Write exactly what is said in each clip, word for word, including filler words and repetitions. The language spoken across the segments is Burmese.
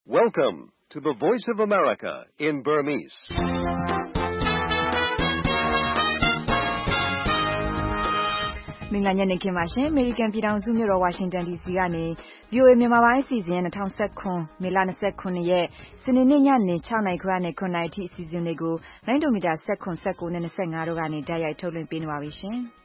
Welcome to the Voice of America in Burmese. ။မင်္ဂလာညနေခင်းပါရှင်။ American ပြည်ထောင်စုမြို့တော် Washington ဒီ စီ ကနေ ဗွီအိုအေ မြန်မာပိုင်းအစီအစဉ်၂၀၁၇ မေလ၂၇ ရက်စနေနေ့ညနေ၆နာရီခွဲကနေ၇နာရီထိအစီအစဉ်တွေကိုလိုင်းဒိုမီတာ၁၇ ၁၉နဲ့၂၅တို့ကနေတိုက်ရိုက်ထုတ်လွှင့်ပေးနေပါပြီရှင်။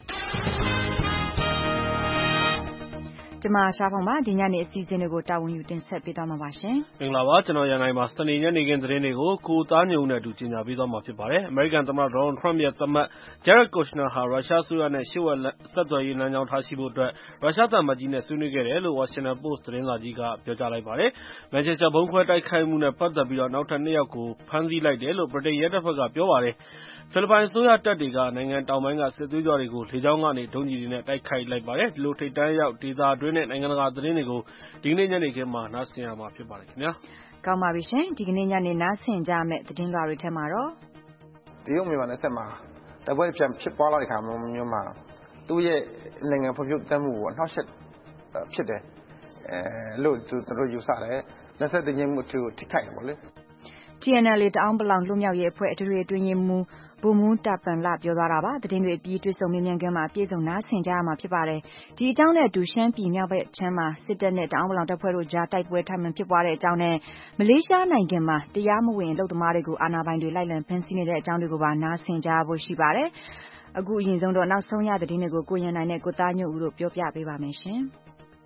ကျွန်မရှားဖောင်ပါဒီညနေအစီအစဉ်တွေကိုတာဝန်ယူတင်ဆက်ပေးသွားမှာပါရှင်။မင်္ဂလာပါကျွန်တော်ရန်နိုင်ပါစနေညနေခင်းသတင်းတွေကိုကိုသားညုံနဲ့အတူကြီးညာပေးသွားမှာဖြစ်ပါတယ်။ American သမ္မတ Donald Trump ရဲ့သမတ် Jared Kushner ဟာရုရှားဆိုရနဲ့ရှေ့ဝက်ဆက်သွယ်ရေးလမ်းကြောင်းထားရှိဖို့အတွက်ရုရှားသံအမတ်ကြီးနဲ့ဆွေးနွေးခဲ့တယ်လို့ Washington Post သတင်းစာကြီးကပြောကြားလိုက်ပါတယ်။ Manchester ဘုံခွဲတိုက်ခိုက်မှုနဲ့ပတ်သက်ပြီးတော့နောက်ထပ်နှစ်ယောက်ကိုဖမ်းဆီးလိုက်တယ်လို့ဗြိတိန်ရဲတပ်ဖွဲ့ကပြောပါတယ်။ဖိလစ်ပိုင်အစိုးရတပ်တွေကနိုင်ငံတောင်ပိုင်းကစစ်သွေးကြွတွေကိုလေကြောင်းကနေဒုံးကျည်တွေနဲ့တိုက်ခိုက်လိုက်ပါတယ်။ဒီလိုထိပ်တန်းရောက်ဒေသတွင်းနဲ့နိုင်ငံတကာသတင်းတွေကိုဒီကနေ့ညနေခင်းမှာနားဆင်ရမှာဖြစ်ပါတယ်ခင်ဗျာ။ကောင်းပါပြီရှင်။ဒီကနေ့ညနေနားဆင်ကြမယ့်သတင်းလွှာတွေထဲမှာတော့တရုတ်မြန်မာနယ်စပ်မှာတိုက်ပွဲပြန်ဖြစ်ပွားလာတဲ့အခါမျိုးမှာသူ့ရဲ့နိုင်ငံဖွံ့ဖြိုးတိုးတက်မှုကိုအနှောက်အယှက်ဖြစ်တယ်အဲလို့သူတို့ယူဆတယ်။လက်ဆက်တည်ငြိမ်မှုကိုထိခိုက်တယ်ပေါ့လေ။ T N L A တအောင်းပလောင်လွတ်မြောက်ရေးအဖွဲ့အထွေထွေအတွင်းရေးမှူးဗိုလ်မှူးတာပန်လပြောသွားတာပါ။သတင်းတွေအပြီးတွေ့ဆုံမေးမြန်းခန်းမှာပြည်စုံနားဆင်ကြရမှာဖြစ်ပါတယ်။ဒီအကြောင်းနဲ့အတူရှမ်းပြည်မြောက်ဘက်ချမ်းမှာစစ်တပ်နဲ့တအောင်းပလောင်တပ်ဖွဲ့တို့ကြားတိုက်ပွဲထပ်မံဖြစ်ပွားတဲ့အကြောင်းနဲ့မလေးရှားနိုင်ငံမှာတရားမဝင်အလုပ်သမားတွေကိုအာဏာပိုင်တွေလိုက်လံဖမ်းဆီးနေတဲ့အကြောင်းတွေကိုပါနားဆင်ကြဖို့ရှိပါတယ်။အခုအရင်ဆုံးတော့နောက်ဆုံးရသတင်းတွေကိုကိုရန်နိုင်နဲ့ကိုသားညို့ဦးတို့ပြောပြပေးပါမယ်ရှင်။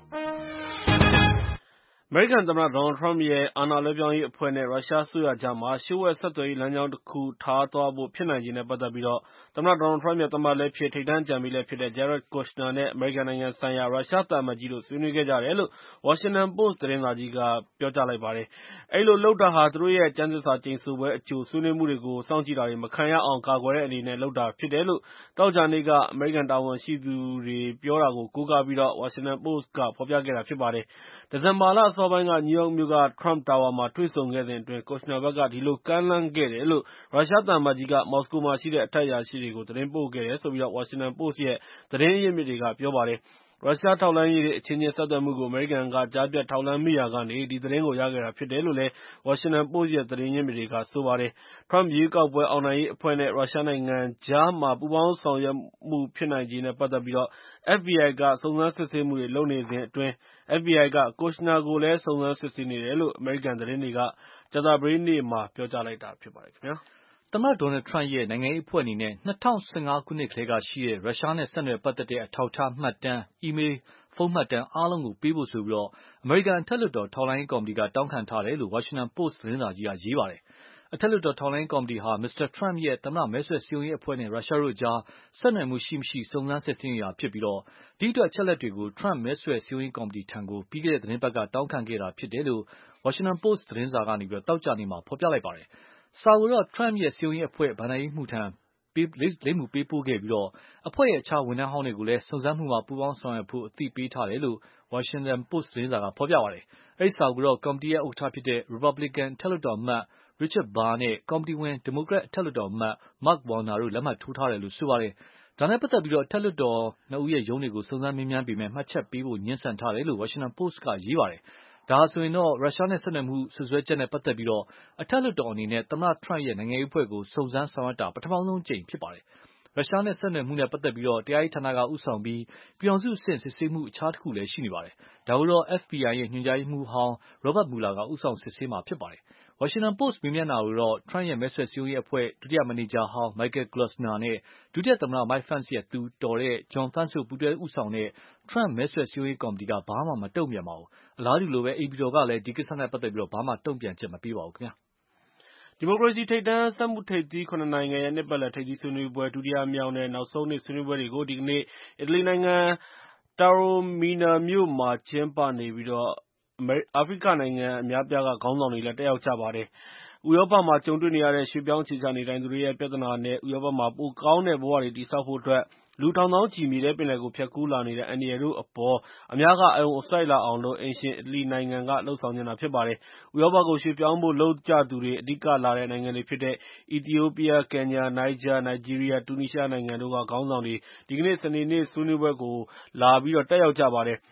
အမေရိကန်သမ္မတ Donald Trump ရဲ့အာဏာလွှဲပြောင်းရေးအဖွဲ့နဲ့ရုရှားအစိုးရကြားမှာလျှို့ဝှက်ဆက်သွယ်ရေးလမ်းကြောင်းတစ်ခုထားသွားဖို့ဖြစ်နိုင်ခြေနဲ့ပတ်သက်ပြီးတော့သမ္မတ Donald Trump ရဲ့သမတ်လည်းဖြစ်ထိပ်တန်းအကြံပေးလည်းဖြစ်တဲ့ Jared Kushner နဲ့အမေရိကန်နိုင်ငံဆိုင်ရာရုရှားသံအမတ်ကြီးတို့ဆွေးနွေးခဲ့ကြတယ်လို့ Washington Post သတင်းစာကြီးကပြောကြားလိုက်ပါတယ်။အဲဒီလိုလုပ်တာဟာသူတို့ရဲ့ကျမ်းသစ္စာကျိန်ဆိုပွဲအကြိုဆွေးနွေးမှုတွေကိုစောင့်ကြည့်တာတွေမခံရအောင်ကာကွယ်တဲ့အနေနဲ့လုပ်တာဖြစ်တယ်လို့သောကြာနေ့ကအမေရိကန်တာဝန်ရှိသူတွေပြောတာကိုကိုးကားပြီးတော့ Washington Post ကဖော်ပြခဲ့တာဖြစ်ပါတယ်။ဒီဇင်ဘာလအစောပိုင်းကနယူးယောက်မြို့က Trump Tower မှာတွေ့ဆုံခဲ့စဉ်အတွင်း Kushner ဘက်ကဒီလိုကမ်းလှမ်းခဲ့တယ်လို့ရုရှားသံအမတ်ကြီးကမော်စကိုမှာရှိတဲ့အထက်အရာရှိတွေကိုသတင်းပို့ခဲ့တယ်လို့ Washington Post ရဲ့သတင်းရင်းမြစ်တွေကပြောပါတယ်။ရုရှားထောက်လှမ်းရေးတွေအချင်းချင်းဆက်သွယ်မှုကိုအမေရိကန်ကကြားဖြတ်ထောက်လှမ်းမိရာကနေဒီသတင်းကိုရခဲ့တာဖြစ်တယ်လို့လည်း Washington Post ရဲ့သတင်းရင်းမြစ်တွေကဆိုပါတယ်။ Trump ရွေးကောက်ပွဲအောင်နိုင်ရေးအဖွဲ့နဲ့ရုရှားနိုင်ငံကြားမှာပူးပေါင်းဆောင်ရွက်မှုဖြစ်နိုင်ခြေနဲ့ပတ်သက်ပြီးတော့ F B I ကစုံစမ်းစစ်ဆေးမှုတွေလုပ်နေစဉ်အတွင်း F B I က Kushner ကိုလည်းစုံစမ်းစစ်ဆေးနေတယ်လို့အမေရိကန်သတင်းတွေကကြာသပတေးနေ့မှာပြောကြားလိုက်တာဖြစ်ပါတယ်ခင်ဗျာ။သမ္မတ Donald Trump ရဲ့နိုင်ငံရေးအဖွဲ့အနေနဲ့၂၀၁၅ခုနှစ်ကတည်းကရှိတဲ့ရုရှားနဲ့ဆက်နွယ်ပတ်သက်တဲ့အထောက်အထားမှတ်တမ်း၊ အီးမေးလ်ဖုန်းမှတ်တမ်းအားလုံးကိုပေးဖို့ဆိုပြီးအမေရိကန်အထက်လွှတ်တော်ထောက်လှမ်းရေးကော်မတီကတောင်းခံထားတယ်လို့ Washington Post သတင်းစာကြီးကရေးပါတယ်။အထက်လွှတ်တော်ထောက်လှမ်းရေးကော်မတီဟာ မစ္စတာ Trump ရဲ့သမ္မတမဲဆွယ်စည်းရုံးရေးအဖွဲ့နဲ့ရုရှားတို့ကြားဆက်နွယ်မှုရှိမရှိစုံစမ်းစစ်ဆေးနေတာဖြစ်ပြီးဒီအတွက်အချက်အလက်တွေကို Trump မဲဆွယ်စည်းရုံးရေးကော်မတီထံကိုပြီးခဲ့တဲ့သတင်းပတ်ကတောင်းခံခဲ့တာဖြစ်တယ်လို့ Washington Post သတင်းစာကသောကြာနေ့မှာဖော်ပြလိုက်ပါတယ်။စာကိုတော့ Trump ရဲ့စည်းရုံးရေးအဖွဲ့ဘဏ္ဍာရေးမှူးထံလိပ်မူပေးပို့ခဲ့ပြီးအဖွဲ့ရဲ့အခြားဝန်ထမ်းဟောင်းတွေကိုလည်းစုံစမ်းမှုမှာပူးပေါင်းဆောင်ရွက်ဖို့အသိပေးထားတယ်လို့ Washington Post သတင်းစာကဖော်ပြပါတယ်။အဲဒီစာကိုတော့ကော်မတီရဲ့ဥက္ကဋ္ဌဖြစ်တဲ့ Republican အထက်လွှတ်တော်အမတ် Richard Burr နဲ့ကော်မတီဝင် Democrat အထက်လွှတ်တော်အမတ် Mark Warner တို့လက်မှတ်ထိုးထားတယ်လို့ဆိုပါတယ်။ဒါနဲ့ပတ်သက်ပြီးအထက်လွှတ်တော်နှစ်ဦးရဲ့ရုံးတွေကိုစုံစမ်းမေးမြန်းပေမယ့်မှတ်ချက်ပေးဖို့ငြင်းဆန်ထားတယ်လို့ Washington Post ကရေးပါတယ်။ဒါဟာဆိုရင်ရုရှားနဲ့ဆက်နွယ်မှုစွပ်စွဲချက်နဲ့ပတ်သက်ပြီးအထက်လွှတ်တော်အနေနဲ့သမ္မတ Trump ရဲ့နိုင်ငံရေးအဖွဲ့ကိုစုံစမ်းဆောင်ရွက်တာပထမဆုံးအကြိမ်ဖြစ်ပါတယ်။ရုရှားနဲ့ဆက်နွယ်မှုနဲ့ပတ်သက်ပြီးတရားရေးဌာနကဦးဆောင်ပြီးပြည်ထောင်စုအဆင့်စစ်ဆေးမှုအခြားတစ်ခုလည်းရှိနေပါတယ်။ဒါကိုတော့ F B I ရဲ့ညွှန်ကြားရေးမှူးဟောင်း Robert Mueller ကဦးဆောင်စစ်ဆေးမှာဖြစ်ပါတယ်။ Washington Post မေးမြန်းတာကိုတော့ Trump ရဲ့မဲဆွယ်စည်းရုံးရေးအဖွဲ့ဒုတိယမန်နေဂျာဟောင်း Michael Glossner နဲ့ဒုတိယသမ္မတ Mike Pence ရဲ့သူတော် Jon Vance တို့ပူးတွဲဦးဆောင်တဲ့ Trump မဲဆွယ်စည်းရုံးရေးကော်မတီကဘာမှမတုံ့ပြန်ပါဘူး။အလားတူလိုပဲအိမ်ဖြူတော်ကလည်းဒီကိစ္စနဲ့ပတ်သက်ပြီးဘာမှတုံ့ပြန်ချက်မပေးပါဘူးခင်ဗျာ။ဒီမိုကရေစီထိပ်တန်းစက်မှုထိပ်သီးခုနှစ်နိုင်ငံရဲ့နှစ်ပတ်လည်ထိပ်သီးဆွေးနွေးပွဲဒုတိယမြောက်နဲ့နောက်ဆုံးနေ့ဆွေးနွေးပွဲတွေကိုဒီကနေ့အီတလီနိုင်ငံတာရိုမီနာမြို့မှာကျင်းပနေပြီးတော့အာဖရိကနိုင်ငံအများပြားကခေါင်းဆောင်တွေလည်းတက်ရောက်ကြပါတယ်။ဥရောပမှာကြုံတွေ့နေရတဲ့ရွှေ့ပြောင်းအခြေချနေထိုင်သူတွေရဲ့ပြဿနာနဲ့ဥရောပမှာပိုကောင်းတဲ့ဘဝတွေတည်ဆောက်ဖို့အတွက်လူထောင်သောင်းချီမြေထဲပင်လယ်ကိုဖြတ်ကူးလာနေတဲ့အန္တရာယ်တို့အပေါ်အများကအာရုံစိုက်လာအောင်လို့အိမ်ရှင်အီတလီနိုင်ငံကလှုံ့ဆော်နေတာဖြစ်ပါတယ်။ဥရောပကိုရွှေ့ပြောင်းဖို့လုပ်ကြသူတွေအဓိကလာတဲ့နိုင်ငံတွေဖြစ်တဲ့အီသီယိုးပီးယား၊ကင်ညာ၊နိုင်ဂျာ၊နိုင်ဂျီးရီးယား၊တူနီးရှားနိုင်ငံတို့ကခေါင်းဆောင်တွေဒီကနေ့စနေနေ့ဆွေးနွေးပွဲကိုလာပြီးတော့တက်ရောက်ကြပါတယ်။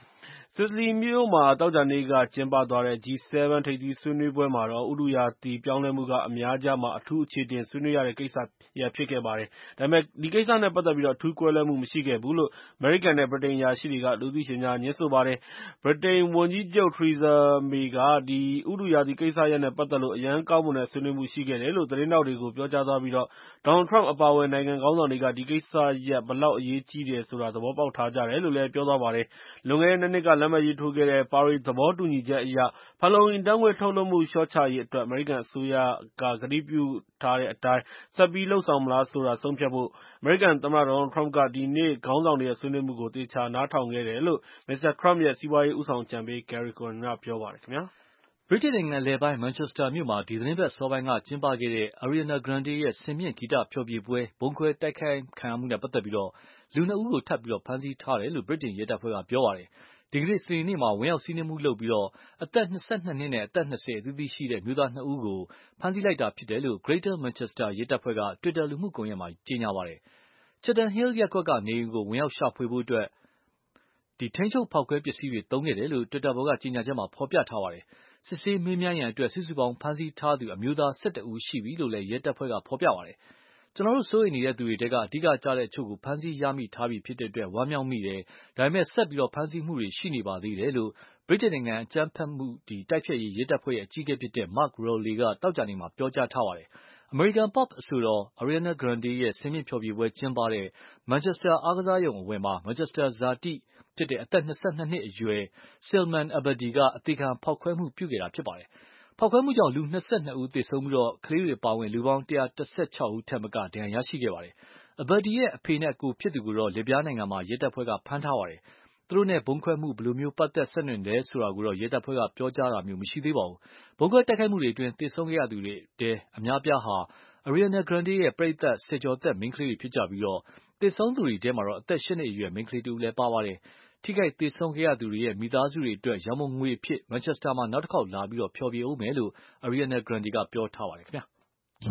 စစ်စလီမြို့မှာတောက်ကြနေ့ကကျင်းပသွားတဲ့ ဂျီ เซเว่น ထိပ်သီးဆွေးနွေးပွဲမှာတော့ဥတုရာသီပြောင်းလဲမှုကအများကြားမှာအထူးအခြေတင်ဆွေးနွေးရတဲ့ကိစ္စရပ်ဖြစ်ခဲ့ပါတယ်။ဒါပေမဲ့ဒီကိစ္စနဲ့ပတ်သက်ပြီးတော့အထူးကွဲလွဲမှုမရှိခဲ့ဘူးလို့အမေရိကန်နဲ့ဗြိတိန်အရာရှိတွေကလူသိရှင်ကြားငြင်းဆိုပါတယ်။ဗြိတိန်ဝန်ကြီးချုပ် Theresa May ကဒီဥတုရာသီကိစ္စရပ်နဲ့ပတ်သက်လို့အရန်ကောင်းမွန်တဲ့ဆွေးနွေးမှုရှိခဲ့တယ်လို့သတင်းတောက်တွေကိုပြောကြားသွားပြီးတော့ဒေါ်နယ်ထရမ့်အပါအဝင်နိုင်ငံခေါင်းဆောင်တွေကဒီကိစ္စရပ်ဘယ်လောက်အရေးကြီးတယ်ဆိုတာသဘောပေါက်ထားကြတယ်လို့လည်းပြောသွားပါတယ်။လွန်ခဲ့တဲ့နှစ်နှစ်ကလက်မှတ်ရေးထိုးခဲ့တဲ့ပါရီသဘောတူညီချက်အရဖန်လုံအိမ်ဓာတ်ငွေ့ထုတ်လွှတ်မှုလျှော့ချရေးအတွက်အမေရိကန်အစိုးရကကတိပြုထားတဲ့အတိုင်းဆက်ပြီးလုပ်ဆောင်မလားဆိုတာဆုံးဖြတ်ဖို့အမေရိကန်သမ္မတဒေါ်နယ်ထရမ့်ကဒီနေ့ခေါင်းဆောင်တွေရဲ့ဆွေးနွေးမှုကိုသေချာနားထောင်ခဲ့တယ်လို့မစ္စတာထရမ့်ရဲ့စီးပွားရေးဦးဆောင်အကြံပေး Gary Cohn ကပြောပါတယ်ခင်ဗျာ။ဗြိတိန်နိုင်ငံအလယ်ပိုင်းမန်ချက်စတာမြို့မှာဒီသီတင်းပတ်အစောပိုင်းကကျင်းပခဲ့တဲ့ Ariana Grande ရဲ့စင်မြင့်ဂီတဖျော်ဖြေပွဲဗုံးခွဲတိုက်ခိုက်ခံရမှုနဲ့ပတ်သက်ပြီးလူနှစ်ဦးကိုထပ်ပြီးဖမ်းဆီးထားတယ်လို့ဗြိတိန်ရဲတပ်ဖွဲ့ကပြောပါတယ်။ဒီကနေ့စနေနေ့မှာဝင်ရောက်စီးနင်းမှုလုပ်ပြီးအသက်၂၂နှစ်နဲ့အသက်၂၀အသီးသီးရှိတဲ့အမျိုးသားနှစ်ဦးကိုဖမ်းဆီးလိုက်တာဖြစ်တယ်လို့ Greater Manchester ရဲတပ်ဖွဲ့က Twitter လူမှုကွန်ရက်မှာကြေညာပါတယ်။ Chatham Hill ရပ်ကွက်ကနေအိမ်ကိုဝင်ရောက်ရှာဖွေဖို့အတွက်ထိန်းချုပ်ဖောက်ခွဲပစ္စည်းတွေသုံးခဲ့တယ်လို့ Twitter ပေါ်ကကြေညာချက်မှာဖော်ပြထားပါတယ်။စစ်ဆေးမေးမြန်းရန်အတွက်စုစုပေါင်းဖမ်းဆီးထားသူအမျိုးသား၁၁ဦးရှိပြီလို့လည်းရဲတပ်ဖွဲ့ကဖော်ပြပါတယ်။ကျွန်တော်တို့စိုးရိမ်နေတဲ့သူတွေထဲကအဓိကကျတဲ့အချို့ကိုဖမ်းဆီးရမိထားပြီဖြစ်တဲ့အတွက်ဝမ်းမြောက်မိတယ်။ဒါပေမဲ့ဆက်ပြီးဖမ်းဆီးမှုတွေရှိနေပါသေးတယ်လို့ဗြိတိန်နိုင်ငံအကြမ်းဖက်မှုတိုက်ဖျက်ရေးရဲတပ်ဖွဲ့အကြီးအကဲဖြစ်တဲ့ Mark Rowley ကသောကြာနေ့မှာပြောကြားထားပါတယ်။ American Pop အဆိုတော် Ariana Grande ရဲ့စင်မြင့်ဖျော်ဖြေပွဲကျင်းပတဲ့ Manchester အားကစားရုံအဝင်မှာ Manchester ဇာတိအသက်၂၂နှစ်အရွယ် Salman Abedi ကအသေခံဖောက်ခွဲမှုပြုခဲ့တာဖြစ်ပါတယ်။ဖောက်ခွဲမှုကြောင့်လူ၂၂ဦးသေဆုံးပြီးကလေးတွေအပါအဝင်လူပေါင်း၁၁၆ဦးထက်မကဒဏ်ရာရရှိခဲ့ပါတယ်။ Abedi ရဲ့အဖေနဲ့အကိုဖြစ်သူကိုတော့လစ်ဗျားနိုင်ငံမှာရဲတပ်ဖွဲ့ကဖမ်းထားပါတယ်။သူတို့နဲ့ဗုံးခွဲမှုဘယ်လိုပတ်သက်ဆက်နွယ်တယ်ဆိုတာကိုတော့ရဲတပ်ဖွဲ့ကပြောကြားတာမျိုးမရှိသေးပါဘူး။ဗုံးခွဲတိုက်ခိုက်မှုတွေအတွင်းသေဆုံးခဲ့ရသူတွေထဲအများအပြားဟာ Ariana Grande ရဲ့ပရိသတ်ဆယ်ကျော်သက်မိန်းကလေးတွေဖြစ်ကြပြီးသေဆုံးသူတွေထဲမှာအသက်၈နှစ်အရွယ်မိန်းကလေးတဦးလည်းပါပါတယ်။ထိခိုက်သေဆုံးခဲ့ရသူတွေရဲ့မိသားစုတွေအတွက်ရန်ပုံငွေအဖြစ် Manchester မှာနောက်တခေါက်လာပြီးဖျော်ဖြေဦးမယ်လို့ Ariana Grande ကပြောထားပါတယ်ခင်ဗျာ။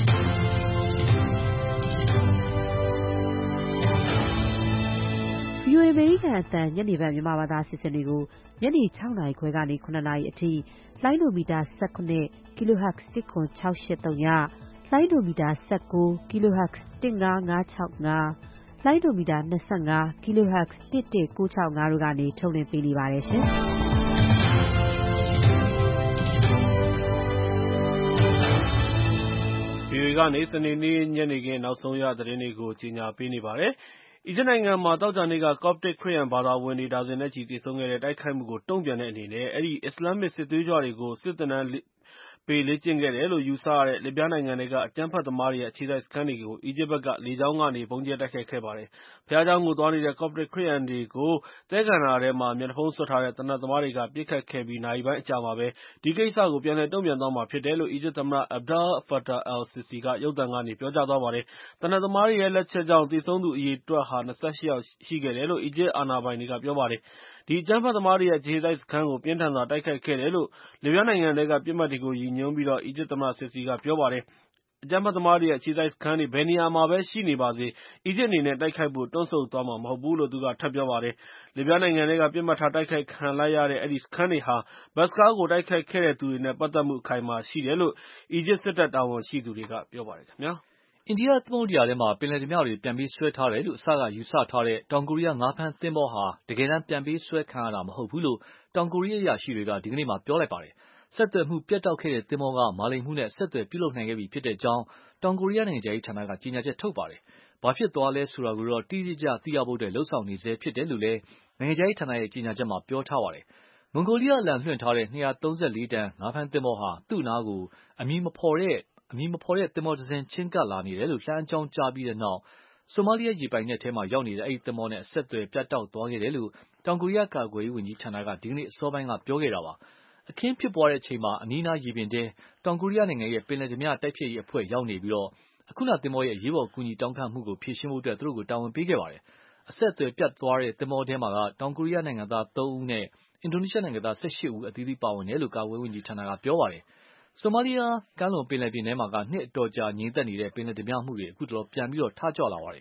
ဗွီအိုအေ အမေရိကန်အသံညနေပိုင်းမြန်မာဘာသာအစီအစဉ်တွေကိုညနေ၆နာရီခွဲကနေ၇နာရီအထိလိုင်းဒိုမီတာ၁၇ kHz တစ်ခွန်း၆၈၃ညလိုင်းဒိုမီတာ၁၉ kHz တစ်၅၅၆၅လိုင်းဒိုမီတာ၂၅ kHz တစ်၁၉၆၅တို့ကနေထုတ်လွှင့်ပေးနေပါတယ်ရှင်။ဗွီအိုအေကနေစနေနေ့ညနေခင်းနောက်ဆုံးရသတင်းတွေကိုကြီးညာပေးနေပါတယ်။အီဂျစ်နိုင်ငံမှာသောကြာနေ့က Coptic ခရစ်ယာန်ဘာသာဝင်တွေဒါဇင်နဲ့ချီသေဆုံးခဲ့တဲ့တိုက်ခိုက်မှုကိုတုံ့ပြန်တဲ့အနေနဲ့အဲဒီအစ္စလာမစ်စစ်သွေးကြွတွေကိုစစ်သင်တန်းပေးလေ့ကျင့်ခဲ့တယ်လို့ယူဆရတဲ့လစ်ဗျားနိုင်ငံထဲကအကြမ်းဖက်သမားတွေရဲ့အခြေစိုက်စခန်းတွေကိုအီဂျစ်ဘက်ကလေကြောင်းကနေဗုံးကြဲတိုက်ခိုက်ခဲ့ပါတယ်။ဘုရားကျောင်းကိုသွားနေတဲ့ Coptic ခရစ်ယာန်တွေကိုသဲကန္တာရထဲမှာမျက်နှာဖုံးစွပ်ထားတဲ့သေနတ်သမားတွေကပစ်ခတ်ခဲ့ပြီးနာရီပိုင်းအကြာမှာပဲဒီကိစ္စကိုပြန်လည်တုံ့ပြန်သွားမှာဖြစ်တယ်လို့အီဂျစ်သမ္မတ Abdel Fattah al-Sisi ကရုပ်သံကနေပြောကြားသွားပါတယ်။သေနတ်သမားတွေရဲ့လက်ချက်ကြောင့်သေဆုံးသူအရေအတွက်ဟာ၂၈ယောက်ရှိခဲ့တယ်လို့အီဂျစ်အာဏာပိုင်တွေကပြောပါတယ်။ဒီအကြမ်းဖက်သမားတွေရဲ့အခြေစိုက်စခန်းကိုပြင်းထန်စွာတိုက်ခိုက်ခဲ့တယ်လို့လစ်ဗျားနိုင်ငံထဲကပစ်မှတ်တွေကိုရည်ညွှန်းပြီးအီဂျစ်သမ္မတ Sisi ကပြောပါတယ်။အကြမ်းဖက်သမားတွေရဲ့အခြေစိုက်စခန်းတွေဘယ်နေရာမှာပဲရှိနေပါစေအီဂျစ်အနေနဲ့တိုက်ခိုက်ဖို့တွန့်ဆုတ်သွားမှာမဟုတ်ဘူးလို့သူကထပ်ပြောပါတယ်။လစ်ဗျားနိုင်ငံထဲကပစ်မှတ်ထားတိုက်ခိုက်ခံလိုက်ရတဲ့အဲဒီစခန်းတွေဟာဘတ်စ်ကားကိုတိုက်ခိုက်ခဲ့တဲ့သူတွေနဲ့ပတ်သက်မှုအခိုင်အမာရှိတယ်လို့အီဂျစ်စစ်တပ်တာဝန်ရှိသူတွေကပြောပါတယ်ခင်ဗျာ။အိန္ဒိယသမုဒ္ဒရာထဲမှာပင်လယ်ဓမြတွေပြန်ပေးဆွဲထားတယ်လို့အစကယူဆထားတဲ့တောင်ကိုရီးယားငါးဖမ်းသင်္ဘောဟာတကယ်တမ်းပြန်ပေးဆွဲခံရတာမဟုတ်ဘူးလို့တောင်ကိုရီးယားအရာရှိတွေကဒီကနေ့မှာပြောလိုက်ပါတယ်။ဆက်သွယ်မှုပြတ်တောက်ခဲ့တဲ့သင်္ဘောကမာလိန်မှုနဲ့ဆက်သွယ်ပြုလုပ်နိုင်ခဲ့ပြီဖြစ်ကြောင်းတောင်ကိုရီးယားနိုင်ငံခြားရေးဌာနကကြေညာချက်ထုတ်ပါတယ်။ဘာဖြစ်သွားလဲဆိုတာကိုတော့တိတိကျကျသိရဖို့လုပ်ဆောင်နေဆဲဖြစ်တယ်လို့လည်းနိုင်ငံခြားရေးဌာနရဲ့ကြေညာချက်မှာပြောထားပါတယ်။မွန်ဂိုလီးယားအလံလွှင့်ထားတဲ့၂၃၄တန်ငါးဖမ်းသင်္ဘောဟာသူ့နားကိုအမည်မဖော်တဲ့အမည်မဖော်တဲ့သင်္ဘောတစင်းချဉ်းကပ်လာနေတယ်လို့လှမ်းအကြောင်းကြားပြီးတဲ့နောက်ဆိုမာလီယာရေပိုင်နက်ထဲရောက်နေတဲ့အဲဒီသင်္ဘောနဲ့အဆက်အသွယ်ပြတ်တောက်သွားခဲ့တယ်လို့တောင်ကိုရီးယားကာကွယ်ရေးဝန်ကြီးဌာနကဒီကနေ့အစောပိုင်းကပြောခဲ့တာပါ။အခင်းဖြစ်ပွားချိန်မှာအနီးနားရေပြင်ထဲတောင်ကိုရီးယားနိုင်ငံရဲ့ပင်လယ်ဓမြတိုက်ဖျက်ရေးအဖွဲ့ရောက်နေပြီးအခုနသင်္ဘောရဲ့အရေးပေါ်ကူညီတောင်းခံမှုကိုဖြေရှင်းဖို့သူတို့ကိုတာဝန်ပေးခဲ့ပါတယ်။အဆက်အသွယ်ပြတ်သွားတဲ့သင်္ဘောထဲမှာတောင်ကိုရီးယားနိုင်ငံသားသုံးဦးနဲ့အင်ဒိုနီးရှားနိုင်ငံသား၁၈ဦးအသီးသီးပါဝင်တယ်လို့ကာကွယ်ရေးဝန်ကြီးဌာနကပြောပါတယ်။ဆိုမာလီယာကမ်းလွန်ပင်လယ်ပြင်ထဲမှာနှစ်အတော်ကြာငြိမ်သက်နေတဲ့ပင်လယ်ဓမြမှုတွေအခုတလောပြန်ပြီးထကြွလာပါတယ်။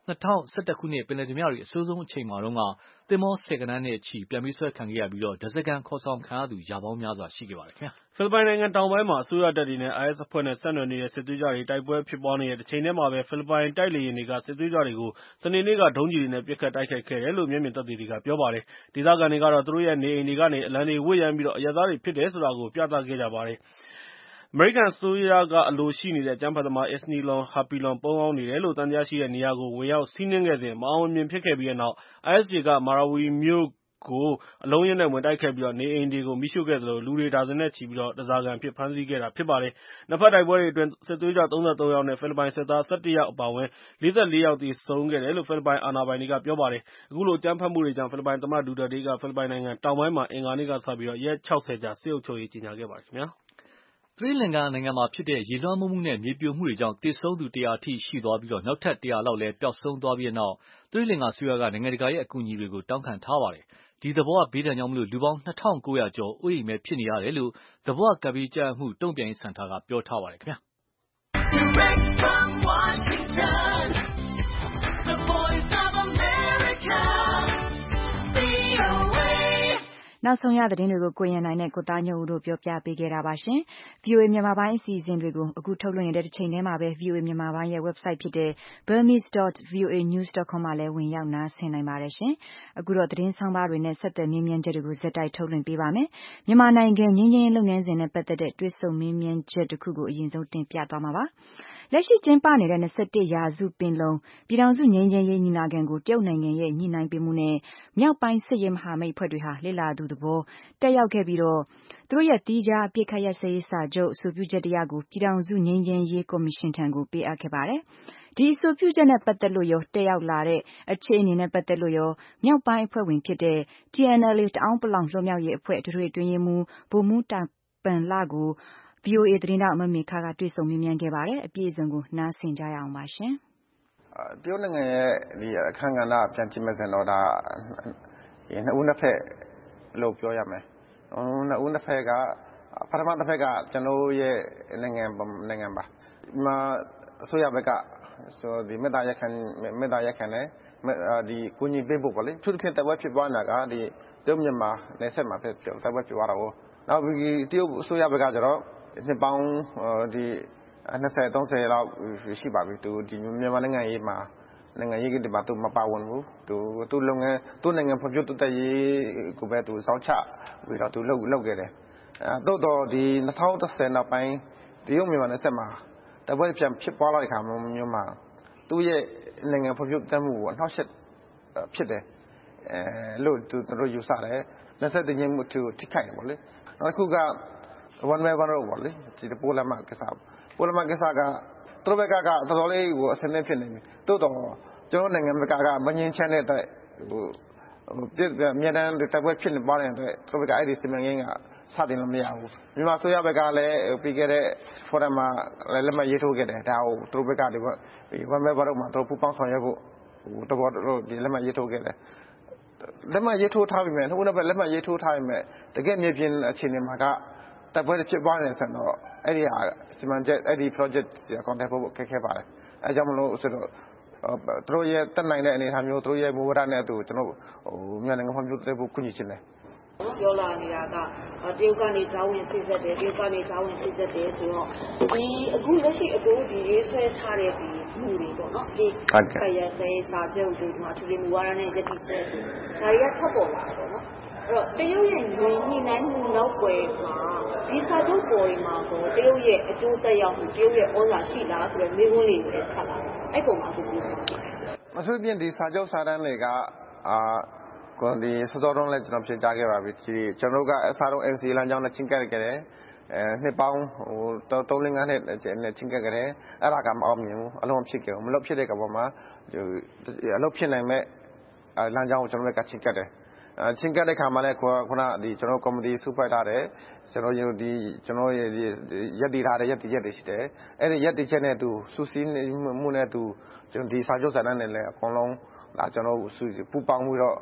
၂၀၁၁ ခုနှစ်ပင်လယ်ဓားပြတွေအဆိုးဆုံးအချိန်မှာတုန်းကသင်္ဘောဆယ်ဂဏန်းနဲ့ချီပြန်ပေးဆွဲခံခဲ့ရပြီးဓားစာခံခေါ်ဆောင်ခံရသူရာပေါင်းများစွာရှိခဲ့ပါတယ်ခင်ဗျာဖိလစ်ပိုင်နိုင်ငံတောင်ပိုင်းမှာအစိုးရတပ်တွေနဲ့ အိုင်အက်စ်အဖွဲ့နဲ့ဆက်နွယ်နေတဲ့စစ်သွေးကြွတွေတိုက်ပွဲဖြစ်ပွားနေတဲ့တစ်ချိန်တည်းမှာပဲဖိလစ်ပိုင်တိုက်လေယာဉ်တွေကစစ်သွေးကြွတွေကိုစနေနေ့ကဒုံးကျည်တွေနဲ့ပစ်ခတ်တိုက်ခိုက်ခဲ့တယ်လို့မျက်မြင်သက်သေတွေကပြောပါတယ်။ဒေသခံတွေကတော့သူတို့ရဲ့နေအိမ်တွေကနေအလံတွေဝှေ့ယမ်းပြီးအရပ်သားတွေဖြစ်တယ်ဆိုတာကိုပြသခဲ့ကြပါတယ်။အမေရိကန်အစိုးရကအလိုရှိနေတဲ့အကြမ်းဖက်သမား Isnilon Hapilon ပုန်းအောင်းနေတယ်လို့သံသယရှိတဲ့နေရာကိုဝင်ရောက်စီးနင်းခဲ့စဉ်မအောင်မမြင်ဖြစ်ခဲ့ပြီးတဲ့နောက် အိုင်အက်စ်တွေက Marawi မြို့ကိုအလုံးအရင်းနဲ့ဝင်တိုက်ခဲ့ပြီးနေအိမ်တွေကိုမီးရှို့ခဲ့သလိုလူတွေဒါဇင်နဲ့ချီပြီးဓားစာခံအဖြစ်ဖမ်းဆီးခဲ့တာဖြစ်ပါတယ်။နှစ်ဖက်တိုက်ပွဲတွေအတွင်းစစ်သွေးကြွသုံးဆယ်သုံးယောက်နဲ့ဖိလစ်ပိုင်စစ်သား၁၁ယောက်အပါအဝင်လေးဆယ်လေးယောက်သေဆုံးခဲ့တယ်လို့ဖိလစ်ပိုင်အာဏာပိုင်တွေကပြောပါတယ်။အခုလိုအကြမ်းဖက်မှုတွေကြောင့်ဖိလစ်ပိုင်သမ္မတဒူတာတေးကဖိလစ်ပိုင်နိုင်ငံတောင်ပိုင်းမှာအင်္ဂါနေ့ကစပြီးရက်ခြောက်ဆယ်ကြာစစ်အုပ်ချုပ်ရေးကြေညာခဲ့ပါတယ်ခင်ဗျာသီရိလင်္ကာနိုင်ငံမှာဖြစ်တဲ့ရေလွှမ်းမိုးမှုနဲ့မြေပြိုမှုတွေကြောင့်သေဆုံးသူတရာအထိရှိသွားပြီးနောက်ထပ်တရာလောက်လည်းပျောက်ဆုံးသွားပြီးတဲ့နောက်သီရိလင်္ကာအစိုးရကနိုင်ငံတကာရဲ့အကူအညီတွေကိုတောင်းခံထားပါတယ်။ဒီသဘာဝဘေးဒဏ်ကြောင့်လူပေါင်းနှစ်ထောင်ကိုးရာကျော်အိုးအိမ်မဲ့ဖြစ်နေရတယ်လို့သဘာဝကပ်ဘေးကျရောက်မှုတုံ့ပြန်ရေးစင်တာကပြောထားပါတယ်ခင်ဗျာနောက်ဆုံးရသတင်းတွေကိုကိုရန်နိုင်နဲ့ကိုသားညွန့်ဦးတို့ပြောပြပေးခဲ့တာပါရှင်။ ဗွီအိုအေမြန်မာပိုင်းအစီအစဉ်တွေကိုအခုထုတ်လွှင့်နေတဲ့တစ်ချိန်တည်းမှာပဲ ဗွီအိုအေမြန်မာပိုင်းရဲ့ website ဖြစ်တဲ့ burmese dot voa news dot com မှာလည်းဝင်ရောက်နားဆင်နိုင်ပါတယ်ရှင်။အခုတော့သတင်းဆောင်ပါတွေနဲ့ဆက်သွယ်မြင်းမြန်းချက်တွေကိုဇက်တိုက်ထုတ်လွှင့်ပေးပါမယ်။မြန်မာနိုင်ငံငြိမ်းချမ်းရေးလုပ်ငန်းစဉ်နဲ့ပတ်သက်တဲ့တွဲဆုံမြင်းမြန်းချက်တစ်ခုကိုအရင်ဆုံးတင်ပြသွားမှာပါ။လက်ရှိကျင်းပနေတဲ့၂၁ရာစုပင်လုံပြည်ထောင်စုငြိမ်းချမ်းရေးညီလာခံကိုတရုတ်နိုင်ငံရဲ့ညှိနှိုင်းပေးမှုနဲ့မြောက်ပိုင်းစစ်ရေးမဟာမိတ်အဖွဲ့တွေဟာလေ့လာသူသဘောတက်ရောက်ခဲ့ပြီးတော့သူတို့ရဲ့သီးခြားအပစ်ခတ်ရပ်စဲရေးစာချုပ်အဆိုပြုချက်တရားကိုပြည်ထောင်စုငြိမ်းချမ်းရေးကော်မရှင်ထံကိုပေးအပ်ခဲ့ပါတယ်။ဒီအဆိုပြုချက်နဲ့ပတ်သက်လို့ရောတက်ရောက်လာတဲ့အခြေအနေနဲ့ပတ်သက်လို့ရောမြောက်ပိုင်းအဖွဲ့ဝင်ဖြစ်တဲ့ T N L A တအောင်းပလောင်လွှတ်မြောက်ရေးအဖွဲ့အထွေထွေအတွင်းရေးမှူးဗိုလ်မှူးတာပန်လကိုဗွီအိုအေသတင်းထောက်မမေခကတွေ့ဆုံမေးမြန်းခဲ့ပါတယ်။အပြည့်အစုံကိုနားဆင်ကြရအောင်ပါရှင်။တရုတ်နိုင်ငံရဲ့ဒီအခမ်းကဏ္ဍပြန်ကြည့်မယ်ဆိုတော့ဒါနှစ်ဦးနှစ်ဖက်လို့ပြောရမယ်။နှစ်ဦးနှစ်ဖက်ကပထမတစ်ဖက်ကကျွန်တော်ရဲ့နိုင်ငံနိုင်ငံပါ။ဒီမှာအစိုးရဘက်ကဆိုဒီမေတ္တာရက်ခံမေတ္တာရက်ခံတယ်ဒီကိုညီပေးဖို့ပေါ့လေ။သူတစ်ခေတ်တပွဲဖြစ်ပွားနေတာကဒီတရုတ်မြန်မာနယ်စပ်မှာဖြစ်တပွဲဖြစ်သွားတာကိုနောက်ပြီးတရုတ်အစိုးရဘက်ကကျတော့နှစ်ပေါင်းဒီ၂၀ ၃၀လောက်ရှိပါပြီသူဒီမြန်မာနိုင်ငံရေးမှာနိုင်ငံရေးကဒီမှာသူမပါဝင်ဘူးသူသူလုပ်ငန်းသူနိုင်ငံဖွံ့ဖြိုးတိုးတက်ရေးကိုပဲသူစောင့်ချပြီးတော့သူလုပ်လုပ်ခဲ့တယ်အဲတော့တော့ဒီ၂၀၁၀နောက်ပိုင်းတရုတ်မြန်မာနယ်စပ်မှာတပွဲပြန်ဖြစ်ပွားလာတဲ့အခါမျိုးမှာသူရဲ့နိုင်ငံဖွံ့ဖြိုးတိုးတက်မှုကိုအနှောက်အယှက်ဖြစ်တယ်အဲလို့သူတို့ယူဆတယ်လက်ဆက်တည်ငြိမ်မှုသူထိခိုက်တယ်ပေါ့လေနောက်တစ်ခုကone way one road ပေါ့လေဒီပိုးလမ်းမကိစ္စပိုးလမ်းမကိစ္စကသူတို့ဘက်ကကတော်တော်လေးကိုအဆင်သင့်ဖြစ်နေပြီတိုးတော့ကျွန်တော်နိုင်ငံဘက်ကကမငြင်းချမ်းတဲ့အတွက်ဟိုပြည့်မြေတန်းတပွဲဖြစ်နေပါတဲ့အတွက်သူတို့ဘက်ကအဲ့ဒီစီမံကိန်းကစတင်လို့မရဘူးမြန်မာဆိုရဘက်ကလည်းပြီးခဲ့တဲ့ forum မှာလည်းလက်မှတ်ရေးထိုးခဲ့တယ်ဒါကိုသူတို့ဘက်ကဒီ one way one road မှာသူတို့ပူးပေါင်းဆောင်ရွက်ဖို့ဟိုတော့ဒီလက်မှတ်ရေးထိုးခဲ့တယ်လက်မှတ်ရေးထိုးထားပြီမဲ့ဟိုနောက်ဘက်လက်မှတ်ရေးထိုးထားပြီမဲ့တကယ်မြေပြင်အခြေအနေမှာကတပွဲဖြစ်ပွားနေဆိုတော့အဲ့ဒီဟာစီမံချက်အဲ့ဒီ project ကို contact ဖို့ခက်ခဲပါတယ်အဲကြောင့်မလို့ဆိုတော့သူတို့ရဲ့တက်နိုင်တဲ့အနေအထားမျိုးသူတို့ရဲ့မူဝါဒနဲ့အတူကျွန်တော်ဟိုမြန်မာနိုင်ငံဖွံ့ဖြိုးတိုးတက်ဖို့ကူညီချင်တယ်ပြောလာနေတာကတရုတ်ကနေဂျောင်းဝင်စစ်ဆက်တယ်တရုတ်ကနေဂျောင်းဝင်စစ်ဆက်တယ်ဆိုတော့ဒီအခုလက်ရှိအကူဒီရေးဆွဲထားတဲ့ဒီမှုတွေပေါ့နော်ဒီခရရစေစာချုပ်တွေမှာသူတွေမူဝါဒနဲ့ယက်တိချက်ဒါတွေကထပ်ပေါ်လာတယ်ပေါ့နော်အဲ့တော့တရုတ်ရဲ့ညီညှိနှိုင်းမှုနောက်ွယ်မှာဒီစာချုပ်ပေါ်မှာကိုတရုတ်ရဲ့အကျိုးသက်ရောက်မှုတရုတ်ရဲ့ဩဇာရှိလားဆိုတော့မိခွန်းလေးတွေထပ်လာအဲ့ပုံမှာဆိုပြီးအထူးဖြင့်ဒီစာချုပ်စာတမ်းတွေကအာကိုဒီစောစောတုန်းလည်းကျွန်တော်ဖြေကြားခဲ့ပါပြီဒီကျွန်တော်ကအစားတော့ N C A လမ်းကြောင်းနဲ့ချင်းကပ်ခဲ့တယ်အဲနှစ်ပေါင်းဟိုသုံးလငါးနှစ်နဲ့ချင်းကပ်ခဲ့တယ်အဲ့ဒါကမအောင်မြင်ဘူးအလုံးဖြစ်ခဲ့ဘူးမလို့ဖြစ်တဲ့ကပေါ်မှာအလုပ်ဖြစ်နိုင်မဲ့လမ်းကြောင်းကိုကျွန်တော်ကချင်းကပ်တယ်ချင်းကပ်တဲ့ခါမှာလည်းခုနဒီကျွန်တော်ကော်မတီစုဖွဲ့ထားတယ်ကျွန်တော်ဒီကျွန်တော်ရဲ့ရက်တည်ထားတဲ့ရက်တည်ချက်တွေရှိတယ်အဲ့ဒီရက်တည်ချက်နဲ့သူစူးစီးမှုနဲ့သူကျွန်တော်ဒီစာချုပ်စာတမ်းနဲ့လည်းအကုန်လုံးဒါကျွန်တော်ပူပေါင်းပြီးတော့ဟ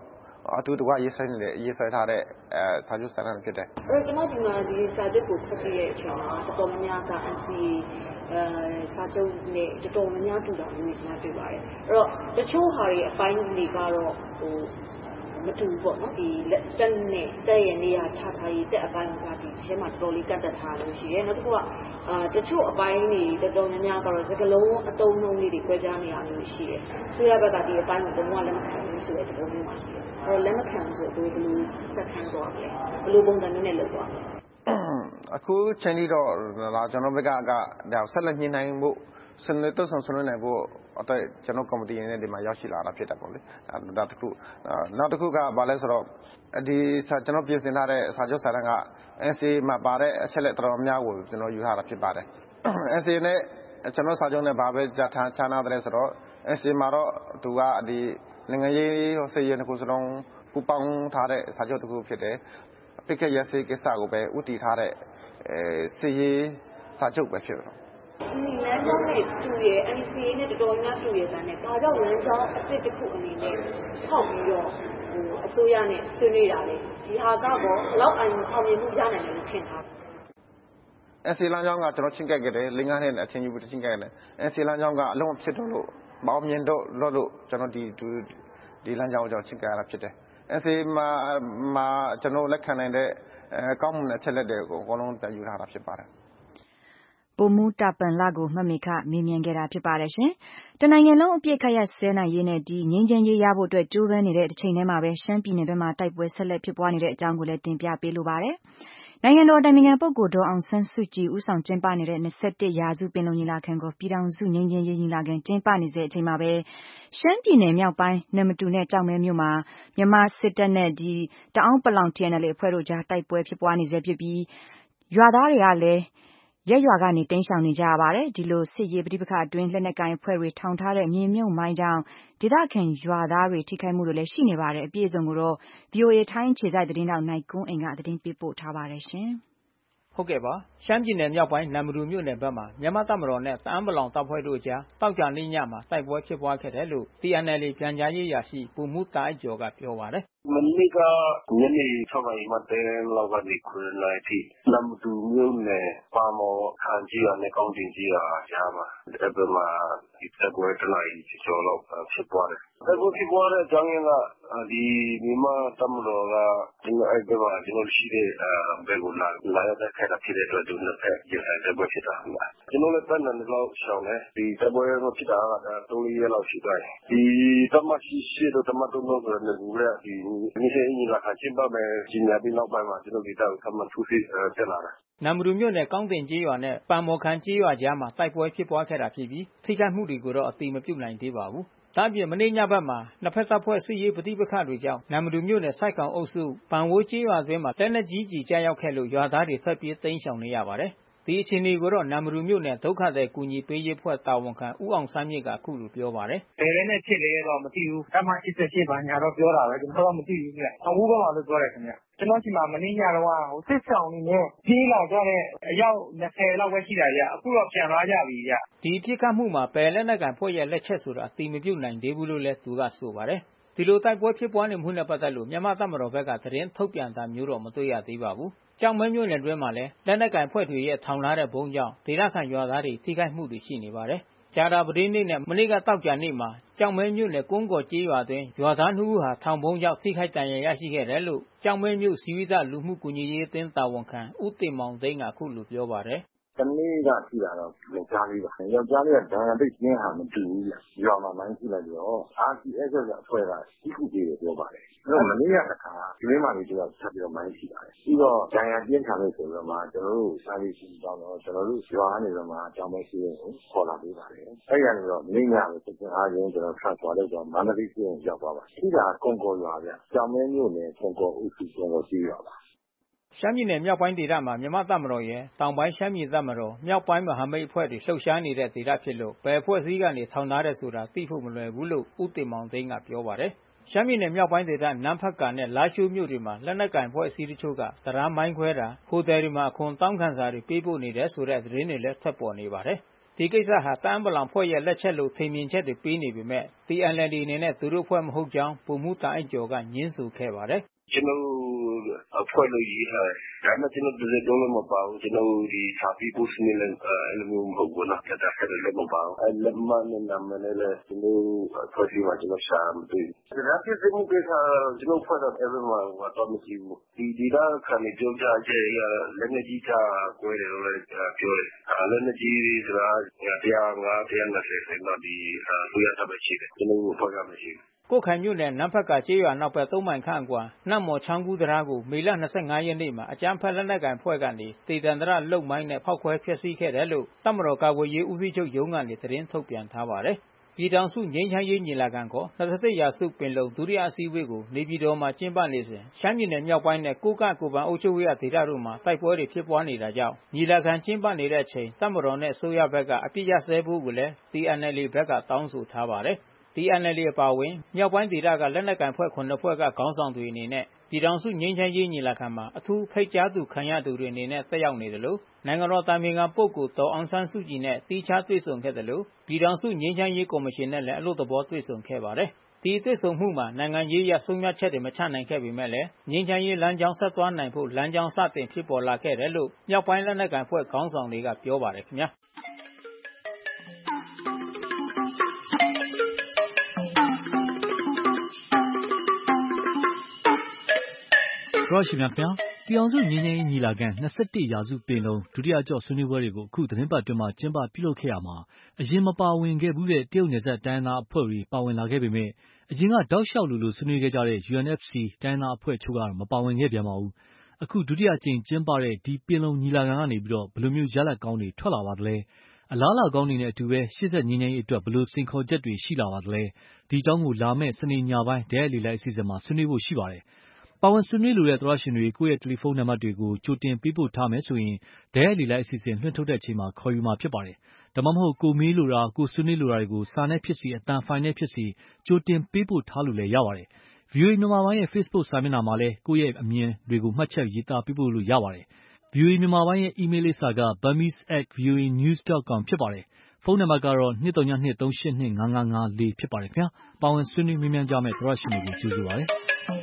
အတူတကွရေးဆွဲနေတဲ့ရေးဆွဲထားတဲ့အဲစာချုပ်စာတမ်းဖြစ်တယ်အဲ့တော့ကျွန်တော်ဒီမှာဒီစာချုပ်ကိုဖတ်ကြည့်တဲ့အချိန်မှာတော်တော်များများက N C A အဲစာချုပ်နဲ့တော်တော်များများတူတာမျိုးကျွန်တော်တွေ့ပါတယ်အဲ့တော့တချို့ဟာတွေအပိုင်းတွေကတော့ဟိုမတူဘူးပေါ့နော်ဒီတက်နဲ့တက်ရဲ့နေရာချထားရေးတက်အပိုင်းကဒီထဲမှာတော်တော်လေးကတ်တက်ထားလို့ရှိတယ်နောက်တစ်ခုကအာတချို့အပိုင်းတွေတော်တော်များများကတော့စကလုံးအတုံးလုံးလေးတွေခွဲခြားနေရမျိုးရှိတယ်ဆိုရဘက်ကဒီအပိုင်းကိုတော့လက်မခံဘူးဆိုတဲ့သဘောမျိုးမှရှိတယ်အဲ့တော့လက်မခံဆိုတော့ဘယ်လိုဆက်ခံသွားမလဲဘယ်လိုပုံစံမျိုးနဲ့လုပ်သွားမလဲအခုချိန်ကြီးတော့လာကျွန်တော်ဘက်ကကဒါဆက်လက်ညှိနှိုင်းဖို့စနေတော့ဆွမ်းနေဖို့အဲ့ကျွန်တော်ကော်မတီနဲ့ဒီမှာရောက်ရှိလာတာဖြစ်တယ်ပေါ့လေဒါတခုနောက်တစ်ခုကဘာလဲဆိုတော့ဒီကျွန်တော်ပြင်ဆင်ထားတဲ့စာချုပ်စာတမ်းက N C A မှာပါတဲ့အချက်လက်တော်တော်များကိုကျွန်တော်ယူထားတာဖြစ်ပါတယ် N C A နဲ့ကျွန်တော်စာချုပ်နဲ့ဘာပဲကြားထားချာနာတယ်ဆိုတော့ N C A မှာတော့သူကဒီနိုင်ငံရေးဆေးရတစ်ခုစလုံးပူပေါင်းထားတဲ့စာချုပ်တစ်ခုဖြစ်တယ်အပိတ်ကရစေကိစ္စကိုပဲဥတီထားတဲ့အဲဆေးရစာချုပ်ပဲဖြစ်တယ်ဒီလမ်းကြောင်းနဲ့တူရယ် N C A နဲ့တော်တော်များတူရယ်ဗာနဲ့ဘာကြောင့်လမ်းကြောင်းအစ်တစ်ခုအနေနဲ့ထောက်ပြီးတော့ဟိုအစိုးရနဲ့ဆွေးနွေးတာလေဒီဟာကတော့ဘလောက်အောင်အောင်မြင်မှုရနိုင်တယ်လို့ထင်ထားတယ် N C A လမ်းကြောင်းကကျွန်တော်ချင်းကက်ခဲ့တယ်လင်းကားနဲ့အချင်းယူပြီးချင်းကက်တယ် N C A လမ်းကြောင်းကအလုံးဖြစ်တော့လို့ပေါင်းမြင်တော့လို့လို့ကျွန်တော်ဒီဒီလမ်းကြောင်းကိုကျွန်တော်ချင်းကက်ရတာဖြစ်တယ် N C A မှာမှာကျွန်တော်လက်ခံနိုင်တဲ့အဲကောင်းမှုနဲ့ချက်လက်တွေကိုအကုန်လုံးပြန်ယူထားတာဖြစ်ပါတယ်ပိုမူတာပန်လာကိုမှတ်မိခမေးမြန်းခဲ့တာဖြစ်ပါတယ်ရှင်။တနိုင်ငံလုံးအပြည့်ခရက်ဆဲနိုင်ရေးနဲ့ဒီငင်းချင်းရေးရဖို့အတွက်ကြိုးပမ်းနေတဲ့တစ်ချိန်တည်းမှာပဲရှမ်းပြည်နယ်ဘက်မှာတိုက်ပွဲဆက်လက်ဖြစ်ပွားနေတဲ့အကြောင်းကိုလည်းတင်ပြပေးလိုပါတယ်။နိုင်ငံတော်တိုင်ပင်ခံပုဂ္ဂိုလ်ဒေါ်အောင်ဆန်းစုကြည်ဦးဆောင်ကျင်းပနေတဲ့၂၁ရာစုပင်လုံညီလာခံကိုပြည်ထောင်စုငြိမ်းချမ်းရေးညီလာခံကျင်းပနေတဲ့အချိန်မှာပဲရှမ်းပြည်နယ်မြောက်ပိုင်းနမတူနဲ့ကြောက်မဲမြို့မှာမြန်မာစစ်တပ်နဲ့ဒီတအောင်းပလောင် T N L A အဖွဲ့တို့ကြားတိုက်ပွဲဖြစ်ပွားနေဆဲဖြစ်ပြီးရွာသားတွေကလည်းရက်ရွာကနေတိမ်းရှောင်နေကြရပါတယ်ဒီလိုစစ်ရေးပဋိပက္ခအတွင်းလက်နက်ကိုင်အဖွဲ့တွေထောင်ထားတဲ့မြေမြုပ်မိုင်းကြောင့်ဒေသခံရွာသားတွေထိခိုက်မှုတွေလည်းရှိနေပါတယ်အပြည့်အစုံကိုတော့ V O A ထိုင်းခြေစိုက်သတင်းတောက်နိုင်ကွန်းအိမ်ကသတင်းပေးပို့ထားပါတယ်ရှင်ဟုတ်ကဲ့ပါရှမ်းပြည်နယ်မြောက်ပိုင်းနမ်မတူမြို့နယ်ဘက်မှာမြန်မာတပ်မတော်နဲ့တအန်းပလောင်တပ်ဖွဲ့တို့ကြားတောက်ကြနေ့ညမှာတိုက်ပွဲဖြစ်ပွားခဲ့တယ်လို့ T N L A ပြန်ကြားရေးရာရှိပုံမှုတာအိုက်ကျော်ကပြောပါတယ်မနေ့ကညနေ၆နာရီမှတဲလောက်ကနေခုနှစ်နာရီထိနမ်မတူမြို့နယ်ပါမော်ခန်ကြီးရနဲ့ကောင်းတင်ကြီးရကြားမှာအဲ့ဘက်မှာဒီတိုက်ပွဲတနာရီကျော်လောက်ဖြစ်ပွားတယ်တိုက်ပွဲဖြစ်ပွားတဲ့အကြောင်းရင်းကဒီမြန်မာတပ်မတော်ကဒီအဲ့ဘက်မှာကျွန်တော်ရှိတဲ့ဘက်ကိုလာလာရောက်တဲ့ခက်တာဖြစ်တဲ့အတွက်ဒီနှစ်ဖက်ရတဲ့တိုက်ပွဲဖြစ်တာဟုတ်လားကျွန်တော်လည်းတန်းတယ်လောက်ရှောင်းတယ်ဒီတိုက်ပွဲကဖြစ်တာကသုံးရက်လောက်ရှိသွားတယ်ဒီတမရှိရှိတော့တမတုံးလို့ဆိုတဲ့လူကဒီဒီနေ့ညီလာခံကျင်းပမယ်ကြီးညာပြီးနောက်ပိုင်းမှာကျွန်တော်ဒီတောက်ဆမထူးစီတက်လာတယ်နမ်မတူမြို့နယ်ကောင်းတင်ကြီးရွာနဲ့ပန်မော်ခန်ကြီးရွာကြားမှာတိုက်ပွဲဖြစ်ပွားခဲ့တာဖြစ်ပြီးထိခိုက်မှုတွေကိုတော့အတိမပြုနိုင်သေးပါဘူးဒါ့အပြင်မနေ့ညဘက်မှာနှစ်ဖက်တပ်ဖွဲ့စစ်ရေးပဋိပက္ခတွေကြောင့်နမ်မတူမြို့နယ်စိုက်ကောင်အုပ်စုပန်ဝိုးကြီးရွာအတွင်းမှာလက်နက်ကြီးကြီးကြားရောက်ခဲ့လို့ရွာသားတွေဆက်ပြေးတိမ်းရှောင်နေရပါတယ်ဒီအခြေအနေကိုတော့နမ်မတူမြို့နယ်ဒုက္ခသည်ကူညီပေးရေးဖွဲ့တာဝန်ခံဦးအောင်ဆန်းမြင့်ကအခုလိုပြောပါတယ်။ဘယ်နဲ့ဖြစ်လဲတော့မသိဘူး။တမ၈၈ဘာညာတော့ပြောတာပဲကျွန်တော်တော့မသိဘူးခင်ဗျ။အဝူးဘက်မှာလို့ပြောတယ်ခင်ဗျ။ကျွန်တော်ဒီမှာမင်းညတော့ဟိုစစ်ဆောင်နေနဲ့ပြေးလာတော့တဲ့အယောက်၂၀လောက်ပဲရှိတာကြ။အခုတော့ပြန်သွားကြပြီကြ။ဒီဖြစ်ခတ်မှုမှာပယ်လက်နက်ကန်ဖွဲ့ရဲ့လက်ချက်ဆိုတာအတိမပြုတ်နိုင်သေးဘူးလို့လည်းသူကဆိုပါတယ်။ဒီလိုတိုက်ပွဲဖြစ်ပွားနေမှုနဲ့ပတ်သက်လို့မြန်မာတပ်မတော်ဘက်ကသတင်းထုတ်ပြန်တာမျိုးတော့မတွေ့ရသေးပါဘူး။ကြောင်မဲမြို့နယ်တွင်းမှာလည်းလက်နက်ကန်ဖွဲ့တွေရဲ့ထောင်ထားတဲ့ဘုံကြောင့်ဒေသခံရွာသားတွေထိခိုက်မှုတွေရှိနေပါတယ်။ကြာတာပတိနေ့နဲ့မနေ့ကတောက်ကြနေ့မှာကြောင်မဲမြို့နယ်ကုန်းကော်ကျေးရွာတွင်ရွာသားနှစ်ဦးဟာထောင်ဘုံကြောင့်ထိခိုက်ဒဏ်ရာရရှိခဲ့တယ်လို့ကြောင်မဲမြို့စီဝိဒလူမှုကူညီရေးအသင်းတာဝန်ခံဦးတင်မောင်သိန်းကအခုလိုပြောပါတယ်။တနေ့ကရှိတာတော့ယောက်ျားလေးပါ။ယောက်ျားလေးကဒဏ်ရာသိကျင်းဟာမတူဘူး။ရွာမှာမိုင်းရှိလိုက်တော့ R C S ကအဖွဲ့ကကြီးခုကြီးပြောပါတယ်။အဲ့တော့မနေ့ကတခါဒီနေ့မှလေးတော့ဆက်ပြီးတော့မိုင်းရှိပါတယ်။ပြီးတော့ဒဏ်ရာပြင်းထန်လို့ဆိုတော့မှကျွန်တော်တို့စာရေးစီတော့ကျွန်တော်တို့ရွာကနေတော့မှကြောင်မဲရှိရင်ခေါ်လာပေးပါတယ်။အဲ့ရနေတော့နေ့ညပဲစစ်စစ်အားချင်းကျွန်တော်ဆက်သွားလိုက်တော့မန္တလေးစီရင်ရောက်သွားပါ။ရှိတာကုန်းကော်ရွာဗျ။ကြောင်မဲမြို့နယ်ကုန်းကော်ဦးစီကုန်းကော်ကြီးရွာပါရှမ်းပြည်နယ်မြောက်ပိုင်းဒေသမှာမြန်မာတပ်မတော်ရဲ့တောင်ပိုင်းရှမ်းပြည်တပ်မတော်မြောက်ပိုင်းမဟာမိတ်အဖွဲ့တွေလှုပ်ရှားနေတဲ့ဒေသဖြစ်လို့ဘယ်အဖွဲ့အစည်းကနေထောင်ထားတဲ့ဆိုတာသိဖို့မလွယ်ဘူးလို့ဦးတင်မောင်သိန်းကပြောပါတယ်။ရှမ်းပြည်နယ်မြောက်ပိုင်းဒေသနန်းဖတ်ကာနဲ့လာရှိုးမြို့တွေမှာလက်နက်ကင်အဖွဲ့အစည်းတချို့ကတရားမိုင်းခွဲတာဟိုတယ်တွေမှာအခွန်တောင်းခံစာတွေပေးပို့နေတယ်ဆိုတဲ့သတင်းတွေလည်းထွက်ပေါ်နေပါတယ်။ ဒီဒီကိစ္စဟာတအန်းပလောင်ဖွဲ့ရဲ့လက်ချက်လို့ထင်မြင်ချက်တွေပေးနေပေမဲ့ T N L A အနေနဲ့သူတို့ဖွဲ့မဟုတ်ကြောင်းဗိုလ်မှူးတာအိုက်ကျော်ကငြင်းဆိုခဲ့ပါတယ်။ကျွန်တော်အဖွဲ့လို့ရေးထားတယ်။ဒါမှကျွန်တော်ပြည်တော်လည်းမပါဘူး။ကျွန်တော်ဒီစာပြီးပို့စနေလည်းအဲ့လိုမျိုးမဟုတ်ဘူးနော်။ဒါဆက်လည်းမပါဘူး။အဲ့လက်မနဲ့နာမနဲ့လည်းကျွန်တော်အဖွဲ့ဒီမှာကျွန်တော်ရှာမတွေ့ဘူး။ဒါဖြစ်တဲ့ကိစ္စကျွန်တော်ဖွဲ့တော့ everyone ကတော့မရှိဘူး။ဒီဒီကခံနေကြကြတဲ့လက်နေကြီးကကွဲတယ်လို့လည်းပြောတယ်။လက်နေကြီးဆိုတာတရားငါတရားနဲ့ဆက်တော့ဒီသူရတဲ့ပဲရှိတယ်။ကျွန်တော်ဖွဲ့ရမရှိဘူးကိုယ်ခိုင်မြို့နယ်နန်းဖက်ကကျေးရွာနောက်ဘက်သုံးမိုင်ခန့်အကွာနတ်မော်ချောင်းကူးတရားကိုမေလ၂၅ရက်နေ့မှာအကြမ်းဖက်လက်နက်ကိုင်ဖွဲ့ကနေတေတံတရလုတ်မိုင်းနဲ့ဖောက်ခွဲဖျက်ဆီးခဲ့တယ်လို့တပ်မတော်ကာကွယ်ရေးဦးစီးချုပ်ရုံးကနေသတင်းထုတ်ပြန်ထားပါတယ်။ပြည်ထောင်စုငြိမ်းချမ်းရေးညီလာခံခေါ်၂၁ရာစုပင်လုံဒုတိယအစည်းအဝေးကိုနေပြည်တော်မှာကျင်းပနေစဉ်ရှမ်းပြည်နယ်မြောက်ပိုင်းနဲ့ကိုကန့်ကိုပန်အုပ်ချုပ်ရေးဒေသတို့မှာတိုက်ပွဲတွေဖြစ်ပွားနေတာကြောင့်ညီလာခံကျင်းပနေတဲ့အချိန်တပ်မတော်နဲ့အစိုးရဘက်ကအပြစ်ရစဲဖို့ကိုလည်း T N L A ဘက်ကတောင်းဆိုထားပါတယ်။ T N L A အပါအဝင်မြောက်ပိုင်းဒေသကလက်နက်ကိုင်ဖွဲ့ခုနှစ်ဖွဲ့ကခေါင်းဆောင်တွေအနေနဲ့ပြည်ထောင်စုငြိမ်းချမ်းရေးညီလာခံမှာအထူးဖိတ်ကြားသူခံရသူတွေအနေနဲ့တက်ရောက်နေတယ်လို့နိုင်ငံတော်တိုင်ပင်ခံပုဂ္ဂိုလ်ဒေါ်အောင်ဆန်းစုကြည်နဲ့တီးခြားတွေ့ဆုံခဲ့တယ်လို့ပြည်ထောင်စုငြိမ်းချမ်းရေးကော်မရှင်နဲ့လည်းအလို့သဘောတွေ့ဆုံခဲ့ပါတယ်။ဒီတွေ့ဆုံမှုမှာနိုင်ငံရေးရဆုံးဖြတ်ချက်တွေမချနိုင်ခဲ့ပေမဲ့လည်းငြိမ်းချမ်းရေးလမ်းကြောင်းဆက်သွားနိုင်ဖို့လမ်းကြောင်းစတင်ဖြစ်ပေါ်လာခဲ့တယ်လို့မြောက်ပိုင်းလက်နက်ကိုင်ဖွဲ့ခေါင်းဆောင်တွေကပြောပါတယ်ခင်ဗျာ။ရောရှိမြတ်ပြည်အောင်စုငြိမ်းချမ်းရေးညီလာခံ၂၁ရာစုပင်လုံဒုတိယကြော့ဆွေးနွေးပွဲတွေကိုအခုသတင်းပတ်တွင်မှကျင်းပပြုလုပ်ခဲ့ရမှာအရင်မပါဝင်ခဲ့ဘူးတဲ့တရုတ်နယ်စပ်တိုင်းသားအဖွဲ့တွေပါဝင်လာခဲ့ပေမဲ့အရင်ကတောက်လျှောက်လိုလိုဆွေးနွေးခဲ့ကြတဲ့ U N F C တိုင်းသားအဖွဲ့ချို့ကတော့မပါဝင်ခဲ့ပြန်ပါဘူး။အခုဒုတိယအကြိမ်ကျင်းပတဲ့ဒီပင်လုံညီလာခံကနေပြီးတော့ဘယ်လိုမျိုးရလဒ်ကောင်းတွေထွက်လာပါသလဲ။အလားအလာကောင်းတွေနဲ့အတူပဲရှေ့ဆက်ငြိမ်းချမ်းရေးအတွက်ဘယ်လိုစိန်ခေါ်ချက်တွေရှိလာပါသလဲ။ဒီအကြောင်းကိုလာမယ့်စနေညပိုင်းဒဲလီလိုက်အစီအစဉ်မှာဆွေးနွေးဖို့ရှိပါတယ်။ပါဝင်ဆွေးနွေးလိုတဲ့သောရရှင်တွေကိုယ့်ရဲ့တယ်လီဖုန်းနံပါတ်တွေကိုကြိုတင်ပေးပို့ထားမယ်ဆိုရင်ဒဲလီလိုက်အစီအစဉ်လွှင့်ထုတ်တဲ့အချိန်မှာခေါ်ယူမှာဖြစ်ပါတယ်။ဒါမှမဟုတ်ကိုမေးလိုတာကိုဆွေးနွေးလိုတာတွေကိုစာနဲ့ဖြစ်စီအတန်ဖိုင်နဲ့ဖြစ်စီကြိုတင်ပေးပို့ထားလို့လည်းရပါတယ်။ V O A မြန်မာပိုင်းရဲ့ Facebook စာမျက်နှာမှာလည်းကိုယ့်ရဲ့အမြင်တွေကိုမှတ်ချက်ရေးသားပေးပို့လို့ရပါတယ်။ V O A မြန်မာပိုင်းရဲ့အီးမေးလ်လိပ်စာက burmese at voanews dot com ဖြစ်ပါတယ်။ဖုန်းနံပါတ်ကတော့ ၂၀၂၂ ၃၈၂ ၅၅၅၄ဖြစ်ပါတယ်ခင်ဗျာ။ပါဝင်ဆွေးနွေးမေးမြန်းကြမယ့်သောရရှင်တွေကိုကျေးဇူးပါတယ်။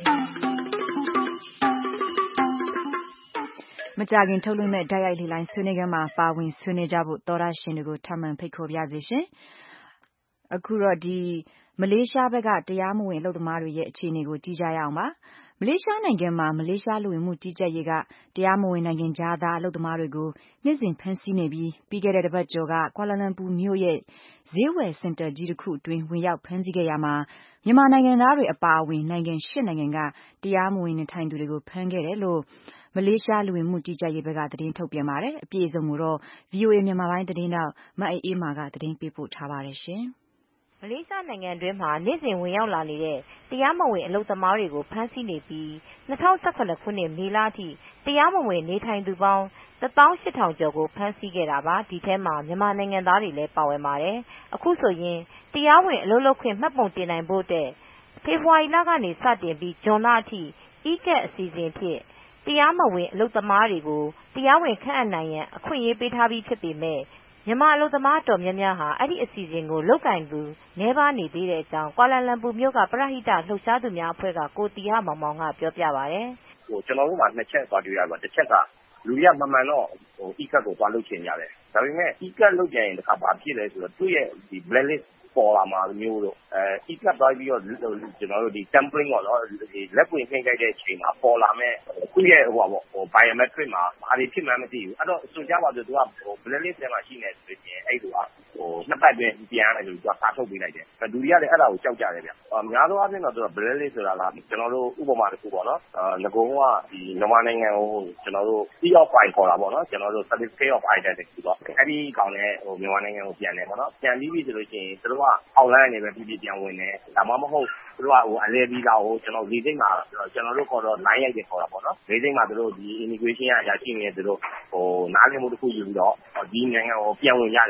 မကြာခင်ထုတ်လွှင့်မဲ့ဓာတ်ရိုက်လေလိုင်းဆွေးနွေးခန်းမှာပါဝင်ဆွေးနွေးကြဖို့သောရရှင်တွေကိုထပ်မံဖိတ်ခေါ်ပါရစေရှင်။အခုတော့ဒီမလေးရှားဘက်ကတရားမဝင်အလုပ်သမားတွေရဲ့အခြေအနေကိုကြည့်ကြရအောင်ပါ။မလေးရှားနိုင်ငံမှာမလေးရှားလူဝင်မှုကြီးကြပ်ရေးကတရားမဝင်နိုင်ငံခြားသားအလုပ်သမားတွေကိုနေ့စဉ်ဖမ်းဆီးနေပြီးပြီးခဲ့တဲ့တစ်ပတ်ကျော်ကကွာလာလမ်ပူမြို့ရဲ့ဈေးဝယ်စင်တာကြီးတစ်ခုအတွင်းဝင်ရောက်ဖမ်းဆီးခဲ့ရမှာမြန်မာနိုင်ငံသားတွေအပါအဝင်နိုင်ငံရှစ်နိုင်ငံကတရားမဝင်နေထိုင်သူတွေကိုဖမ်းခဲ့တယ်လို့မလေးရှားလူဝင်မှုကြီးကြပ်ရေးဘက်ကသတင်းထုတ်ပြန်ပါတယ်။အပြည့်အစုံကိုတော့ V O A မြန်မာပိုင်းသတင်းတောက်မအေးအေးမာကသတင်းပေးပို့ထားပါတယ်ရှင်။မလေးရှားနိုင်ငံတွင်းမှာနေ့စဉ်ဝင်ရောက်လာနေတဲ့တရားမဝင်အလုပ်သမားတွေကိုဖမ်းဆီးနေပြီး၂၀၁၇ခုနှစ်မေလအထိတရားမဝင်နေထိုင်သူပေါင်းတသောင်းရှစ်ထောင်ကျော်ကိုဖမ်းဆီးခဲ့တာပါ။ဒီထဲမှာမြန်မာနိုင်ငံသားတွေလည်းပါဝင်ပါတယ်။အခုဆိုရင်တရားဝင်အလုပ်လုပ်ခွင့်မှတ်ပုံတင်နိုင်ဖို့အတွက်ဖေဖေါ်ဝါရီလကနေစတင်ပြီးဇွန်လအထိ E-Card အစီအစဉ်ဖြင့်တရားမဝင်အလုပ်သမားတွေကိုတရားဝင်ခန့်အပ်နိုင်ရန်အခွင့်အရေးပေးထားပြီးဖြစ်ပေမဲ့မြန်မာအလုပ်သမားတော်များများဟာအဲ့ဒီအစီအစဉ်ကိုလုပ်ကင်သူနည်းပါးနေသေးတဲ့အကြောင်းကွာလာလမ်ပူမြို့ကပရဟိတလှုပ်ရှားသူများအဖွဲ့ကကိုတီဟမောင်မောင်ကပြောပြပါတယ်။ဟိုကျွန်တော်တို့မှာနှစ်ချက်သွားတွေ့ရပါတစ်ချက်ကလူတွေကမှန်မှန်တော့ဟို E-Card ကိုသွားလုပ်ချင်ကြတယ်။ဒါပေမဲ့ E-Card လုပ်ကြရင်တခါဘာဖြစ်လဲဆိုတော့သူ့ရဲ့ဒီ blacklistပေါ်လာမှာမျိုးလို့အဲ E-Card သွားပြီးတော့ကျွန်တော်တို့ဒီ sampling ပေါ့နော်ဒီလက်ပွင့်နှိမ့်လိုက်တဲ့အချိန်မှာပေါ်လာမဲ့သူ့ရဲ့ဟိုပေါ့ဟို biometric မှာဘာတွေဖြစ်မှန်းမသိဘူးအဲ့တော့ဆိုကြပါစို့သူကဟို blacklist ထဲမှာရှိနေဆိုရင်အဲ့လိုကဟိုနှစ်ပတ်တွင်းပြန်ရတယ်လို့သူကစာထုတ်ပေးလိုက်တယ်လူတွေကလည်းအဲ့ဒါကိုကြောက်ကြတယ်ဗျအများသောအားဖြင့်တော့သူက blacklist ဆိုတာကကျွန်တော်တို့ဥပမာတစ်ခုပေါ့နော်အာငကုံကဒီမြန်မာနိုင်ငံကိုကျွန်တော်တို့ C of I ခေါ်တာပေါ့နော်ကျွန်တော်တို့ certificate of identity ပေါ့အဲ့ဒီကောင်နဲ့ဟိုမြန်မာနိုင်ငံကိုပြန်တယ်ပေါ့နော်ပြန်ပြီးပြီဆိုလို့ရှိရင်သူတို့ကအောက်လမ်းနေပဲပြည်ပြည်ပြန်ဝင်တယ်ဒါမှမဟုတ်သူတို့ကဟိုအလဲဗီဇာကိုကျွန်တော်လေစိတ်မှာကျွန်တော်တို့ခေါ်တော့ line ရိုက်တယ်ခေါ်တာပေါ့နော်လေစိတ်မှာသူတို့ဒီ immigration ကရရှိနေသူတို့ဟိုနားလည်မှုတစ်ခုယူပြီးတော့ဒီနိုင်ငံကိုပြန်ဝင်ရတယ်ပေါ့နော်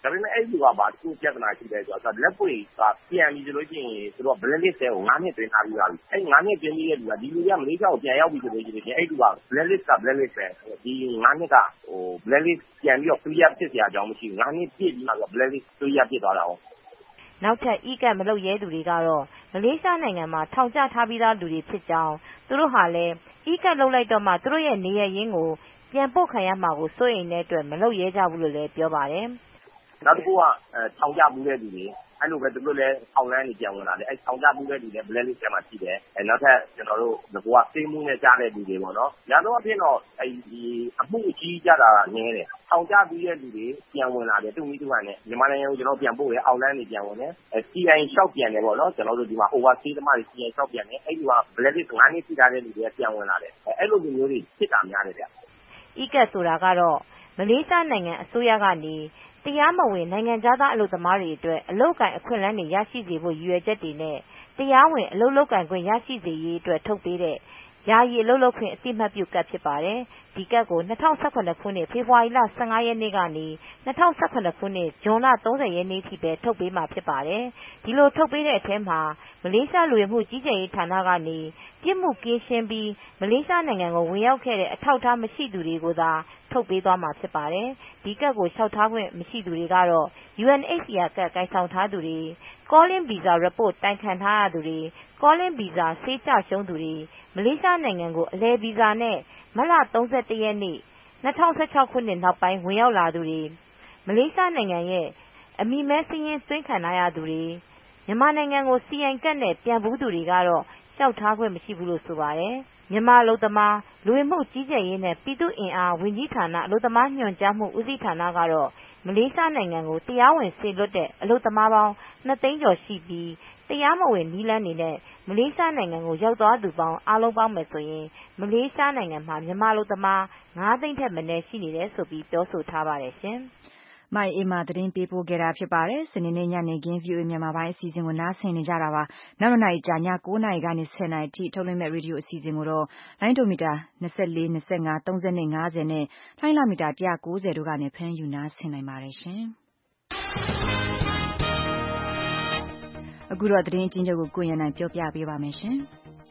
ဒါပေမဲ့အဲ့ဒီကပါသူပြဿနာရှိတယ်ဆိုတော့လက်ပွေကပြန်ပြီးဆိုလို့ရှိရင်သူတို့ blacklist ကို၅နှစ်တွင်ထားပြီးပါပြီအဲ့၅နှစ်တွင်ပြီးတဲ့လူကဒီလူကမလေးရှားကိုပြန်ရောက်ပြီဆိုလို့ရှိရင်အဲ့ဒီက blacklist က blacklist ပဲဒီ၅နှစ်ကဟို blacklist ပြန်ပြီးတော့ clear ဖြစ်စရာအကြောင်းမရှိဘူး၅နှစ်ပြည့်ပြီးမှဆို blacklist clear ဖြစ်သွားတာဟုတ်နောက်ထပ် e-card မလုပ်ရဲသူတွေကတော့မလေးရှားနိုင်ငံမှာထောင်ချထားပြီးသားလူတွေဖြစ်ကြောင်းသူတို့ဟာလည်း e-card လုပ်လိုက်တော့မှသူတို့ရဲ့နေရရင်းကိုပြန်ပို့ခံရမှာကိုစိုးရိမ်တဲ့အတွက်မလုပ်ရဲကြဘူးလို့လည်းပြောပါတယ်နောက်တစ်ခုကထောင်ချမှုတဲ့လူတွေအဲ့လိုပဲသူတို့လည်းထောင်လန်းနေပြန်ဝင်လာတယ်အဲ့ထောင်ချမှုတဲ့လူတွေ blacklist ထဲမှာရှိတယ်အဲ့နောက်ထပ်ကျွန်တော်တို့ငါကစေးမှုနဲ့ကြားတဲ့လူတွေပေါ့နော်ညာတော့အဖြစ်တော့အဲ့ဒီအမှုအကြီးကြတာကနည်းတယ်ထောင်ချပြီးတဲ့လူတွေပြန်ဝင်လာတယ်သူ့မိသူကနဲ့မြန်မာနိုင်ငံကိုကျွန်တော်ပြန်ပို့ရဲအောက်လန်းနေပြန်ဝင်တယ်အဲ စီ အိုင် ရှောက်ပြန်တယ်ပေါ့နော်ကျွန်တော်တို့ဒီမှာ overseas သမားတွေ စီ အိုင် ရှောက်ပြန်တယ်အဲ့ဒီက blacklist ၅နှစ်ရှိထားတဲ့လူတွေပြန်ဝင်လာတယ်အဲ့လိုမျိုးတွေဖြစ်တာများတယ်ဗျ e-card ဆိုတာကတော့မလေးရှားနိုင်ငံအစိုးရကနေတရားမဝင်နိုင်ငံခြားသားအလုပ်သမားတွေအတွက်အလုပ်ကိုင်အခွင့်အလမ်းတွေရရှိစေဖို့ရည်ရွယ်ချက်တွေနဲ့တရားဝင်အလုပ်လုပ်ကိုင်ခွင့်ရရှိစေရေးအတွက်ထုတ်ပေးတဲ့ယာယီအလုပ်လုပ်ခွင့်အသိမှတ်ပြုကတ်ဖြစ်ပါတယ်။ဒီကတ်ကို၂၀၁၇ခုနှစ်ဖေဖော်ဝါရီလ၁၅ရက်နေ့ကနေ၂၀၁၇ခုနှစ်ဇွန်လ၃၀ရက်နေ့ထိပဲထုတ်ပေးမှာဖြစ်ပါတယ်။ဒီလိုထုတ်ပေးတဲ့အထဲမှာမလေးရှားလူဝင်မှုကြီးကြပ်ရေးဌာနကနေပြစ်မှုကင်းရှင်းပြီးမလေးရှားနိုင်ငံကိုဝင်ရောက်ခဲ့တဲ့အထောက်အထားမရှိသူတွေကိုသာထုတ်ပေးသွားမှာဖြစ်ပါတယ်။ဒီကတ်ကိုလျှောက်ထားခွင့်မရှိသူတွေကတော့ ယူအန်အိတ်စီအာကတ်ကိုင်ဆောင်ထားသူတွေ Calling Visa Report တိုင်ခံထားရသူတွေ Calling Visa ဆေးကျရှုံးသူတွေမလေးရှားနိုင်ငံကိုအလည်ဗီဇာနဲ့မတ်လ၃၁ရက်နေ့၂၀၁၆ခုနှစ်နောက်ပိုင်းဝင်ရောက်လာသူတွေမလေးရှားနိုင်ငံရဲ့အမိမဲစည်းရင်းသွင်းခံရသူတွေမြန်မာနိုင်ငံကို စီ အိုင် ကတ်နဲ့ပြန်ဘူးသူတွေကတော့လျှောက်ထားခွင့်မရှိဘူးလို့ဆိုပါတယ်။မြန်မာအလုပ်သမားလူဝင်မှုကြီးကြပ်ရေးနဲ့ပြည်သူ့အင်အားဝန်ကြီးဌာနအလုပ်သမားညွှန်ကြားမှုဦးစီးဌာနကတော့မလေးရှားနိုင်ငံကိုတရားဝင်စေလွှတ်တဲ့အလုပ်သမားပေါင်းနှစ်သိန်းကျော်ရှိပြီးတရားမဝင်နည်းလမ်းတွေနဲ့မလေးရှားနိုင်ငံကိုရောက်သွားသူပေါင်းအားလုံးပေါင်းမယ်ဆိုရင်မလေးရှားနိုင်ငံမှာမြန်မာအလုပ်သမားငါးသိန်းထက်မနည်းရှိနေတယ်ဆိုပြီးပြောဆိုထားပါတယ်ရှင်။မိုင်အေမာသတင်းပေးပို့ခဲ့တာဖြစ်ပါတယ်။စနေနေ့ညနေခင်း ဗီအိုအေ မြန်မာပိုင်းအစီအစဉ်ကိုနားဆင်နေကြတာပါ။နောက်နှစ်နာရီကြာည၉နာရီကနေ၁၀နာရီထိထုတ်လွှင့်မဲ့ရေဒီယိုအစီအစဉ်ကိုတော့လိုင်းဒိုမီတာ၂၄ ၂၅ ၃၂ ၅၀နဲ့လိုင်းလာမီတာ၁၉၀တို့ကနေဖမ်းယူနားဆင်နိုင်ပါတယ်ရှင်။အခုတော့သတင်းအကျဉ်းချုပ်ကိုကိုရန်နိုင်ပြောပြပေးပါမယ်ရှင်။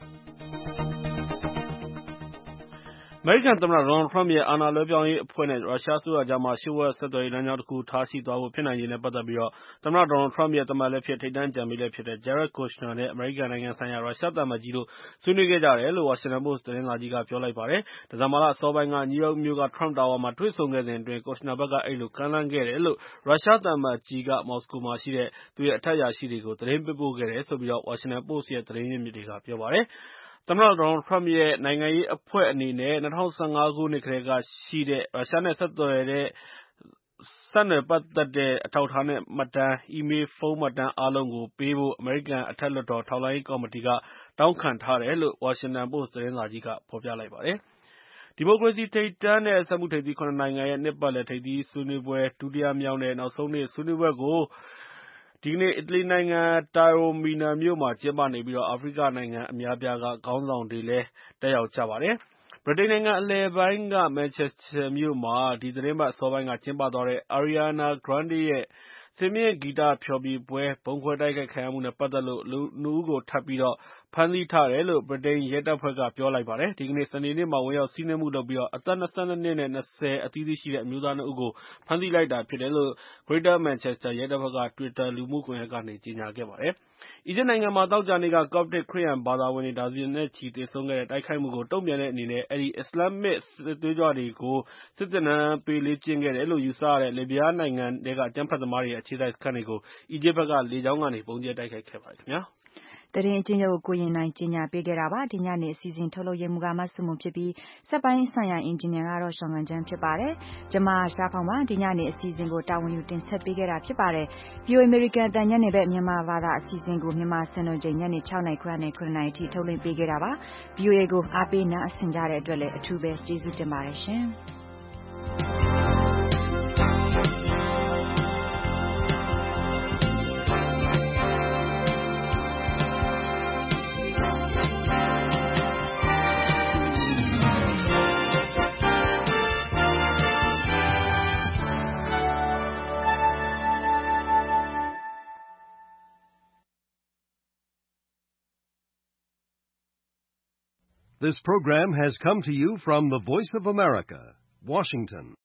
အမေရိကန်သမ္မတ Donald Trump ရဲ့အာဏာလွှဲပြောင်းရေးအဖွဲ့နဲ့ရုရှားအစိုးရကြားမှာလျှို့ဝှက်ဆက်သွယ်ရေးလမ်းကြောင်းတခုထားရှိသွားဖို့ဖြစ်နိုင်ခြေနဲ့ပတ်သက်ပြီးသမ္မတ Donald Trump ရဲ့သမ္မတလည်းဖြစ်ထိပ်တန်းအကြံပေးလည်းဖြစ်တဲ့ Jared Kushner နဲ့အမေရိကန်နိုင်ငံဆိုင်ရာရုရှားသံအမတ်ကြီးတို့ဆွေးနွေးခဲ့ကြတယ်လို့ Washington Post သတင်းစာကြီးကပြောလိုက်ပါတယ်။ဒီဇင်ဘာလအစောပိုင်းက နယူးယောက်မြို့က Trump Tower မှာတွေ့ဆုံခဲ့စဉ်အတွင်း Kushner ဘက်ကအဲဒီလိုကမ်းလှမ်းခဲ့တယ်လို့ရုရှားသံအမတ်ကြီးက မော်စကိုမှာရှိတဲ့သူ့ရဲ့အထက်အရာရှိတွေကိုသတင်းပေးပို့ခဲ့တယ်လို့ Washington Post ရဲ့သတင်းရင်းမြစ်တွေကပြောပါတယ်။သမ္မတ Donald Trump ရဲ့နိုင်ငံရေးအဖွဲ့အနေနဲ့၂၀၁၅ခုနှစ်ကတည်းကရှိတဲ့ရုရှားနဲ့ဆက်သွယ်တဲ့ဆက်နွယ်ပတ်သက်တဲ့အထောက်အထားနဲ့မှတ်တမ်း၊ အီးမေးလ်ဖုန်းမှတ်တမ်းအားလုံးကိုပေးဖို့အမေရိကန်အထက်လွှတ်တော်ထောက်လှမ်းရေးကော်မတီကတောင်းခံထားတယ်လို့ Washington Post သတင်းစာကြီးကဖော်ပြလိုက်ပါတယ်။ဒီမိုကရေစီထိပ်တန်းနဲ့စက်မှုထိပ်သီး၇နိုင်ငံရဲ့နှစ်ပတ်လည်ထိပ်သီးဆွေးနွေးပွဲဒုတိယမြောက်နဲ့နောက်ဆုံးနေ့ဆွေးနွေးပွဲကိုဒီကနေ့အီတလီနိုင်ငံတာရိုမီနာမြို့မှာကျင်းပနေပြီးအာဖရိကနိုင်ငံအများအပြားကခေါင်းဆောင်တွေလည်းတက်ရောက်ကြပါတယ်။ဗြိတိန်နိုင်ငံအလယ်ပိုင်းက Manchester မြို့မှာဒီသီတင်းပတ်အစောပိုင်းကကျင်းပသွားတဲ့ Ariana Grande ရဲ့စင်မြင့်ဂီတဖျော်ဖြေပွဲဗုံးခွဲတိုက်ခိုက်ခံရမှုနဲ့ပတ်သက်လို့လူနှစ်ဦးကိုထပ်ပြီးဖမ်းဆီးထားတယ်လို့ဗြိတိန်ရဲတပ်ဖွဲ့ကပြောလိုက်ပါတယ်။ဒီကနေ့စနေနေ့မှာဝင်ရောက်စီးနင်းမှုလုပ်ပြီးအသက်၂၂နှစ်နဲ့၂၀အသီးသီးရှိတဲ့အမျိုးသားနှစ်ဦးကိုဖမ်းဆီးလိုက်တာဖြစ်တယ်လို့ Greater Manchester ရဲတပ်ဖွဲ့က Twitter လူမှုကွန်ရက်ကနေကြေညာခဲ့ပါတယ်။အီဂျစ်နိုင်ငံမှာသောကြာနေ့က Coptic ခရစ်ယာန်ဘာသာဝင်တွေဒါဇင်နဲ့ချီသေဆုံးခဲ့တဲ့တိုက်ခိုက်မှုကိုတုံ့ပြန်တဲ့အနေနဲ့အဲဒီအစ္စလာမ်မစ်စစ်သွေးကြွတွေကိုစစ်သင်တန်းပေးလေ့ကျင့်ခဲ့တယ်လို့ယူဆရတဲ့လစ်ဗျားနိုင်ငံထဲကအကြမ်းဖက်သမားတွေရဲ့အခြေစိုက်စခန်းတွေကိုအီဂျစ်ဘက်ကလေကြောင်းကနေဗုံးကြဲတိုက်ခိုက်ခဲ့ပါတယ်ခင်ဗျာ။သတင်းအကျဉ်းချုပ်ကိုရင်နိုင်ကြီးညာပေးခဲ့တာပါဒီညနေအစီအစဉ်ထုတ်လုပ်ရမှုကမဆုမှုဖြစ်ပြီးစက်ပိုင်းဆိုင်ရာအင်ဂျင်နီယာကတော့ရှောင်းကန်ချမ်းဖြစ်ပါတယ်ကျမရှားဖောင်ပါဒီညနေအစီအစဉ်ကိုတာဝန်ယူတင်ဆက်ပေးခဲ့တာဖြစ်ပါတယ် ဗီအိုအေ American အတန်ညနေဘက်မြန်မာဘာသာအစီအစဉ်ကိုမြန်မာစံတော်ချိန်ညနေ၆နာရီခွဲနဲ့၇နာရီထိထုတ်လွှင့်ပေးခဲ့တာပါ ဗီအိုအေ ကိုအားပေးနားဆင်ကြတဲ့အတွက်လည်းအထူးပဲကျေးဇူးတင်ပါတယ်ရှင် This program has come to you from the Voice of America, Washington.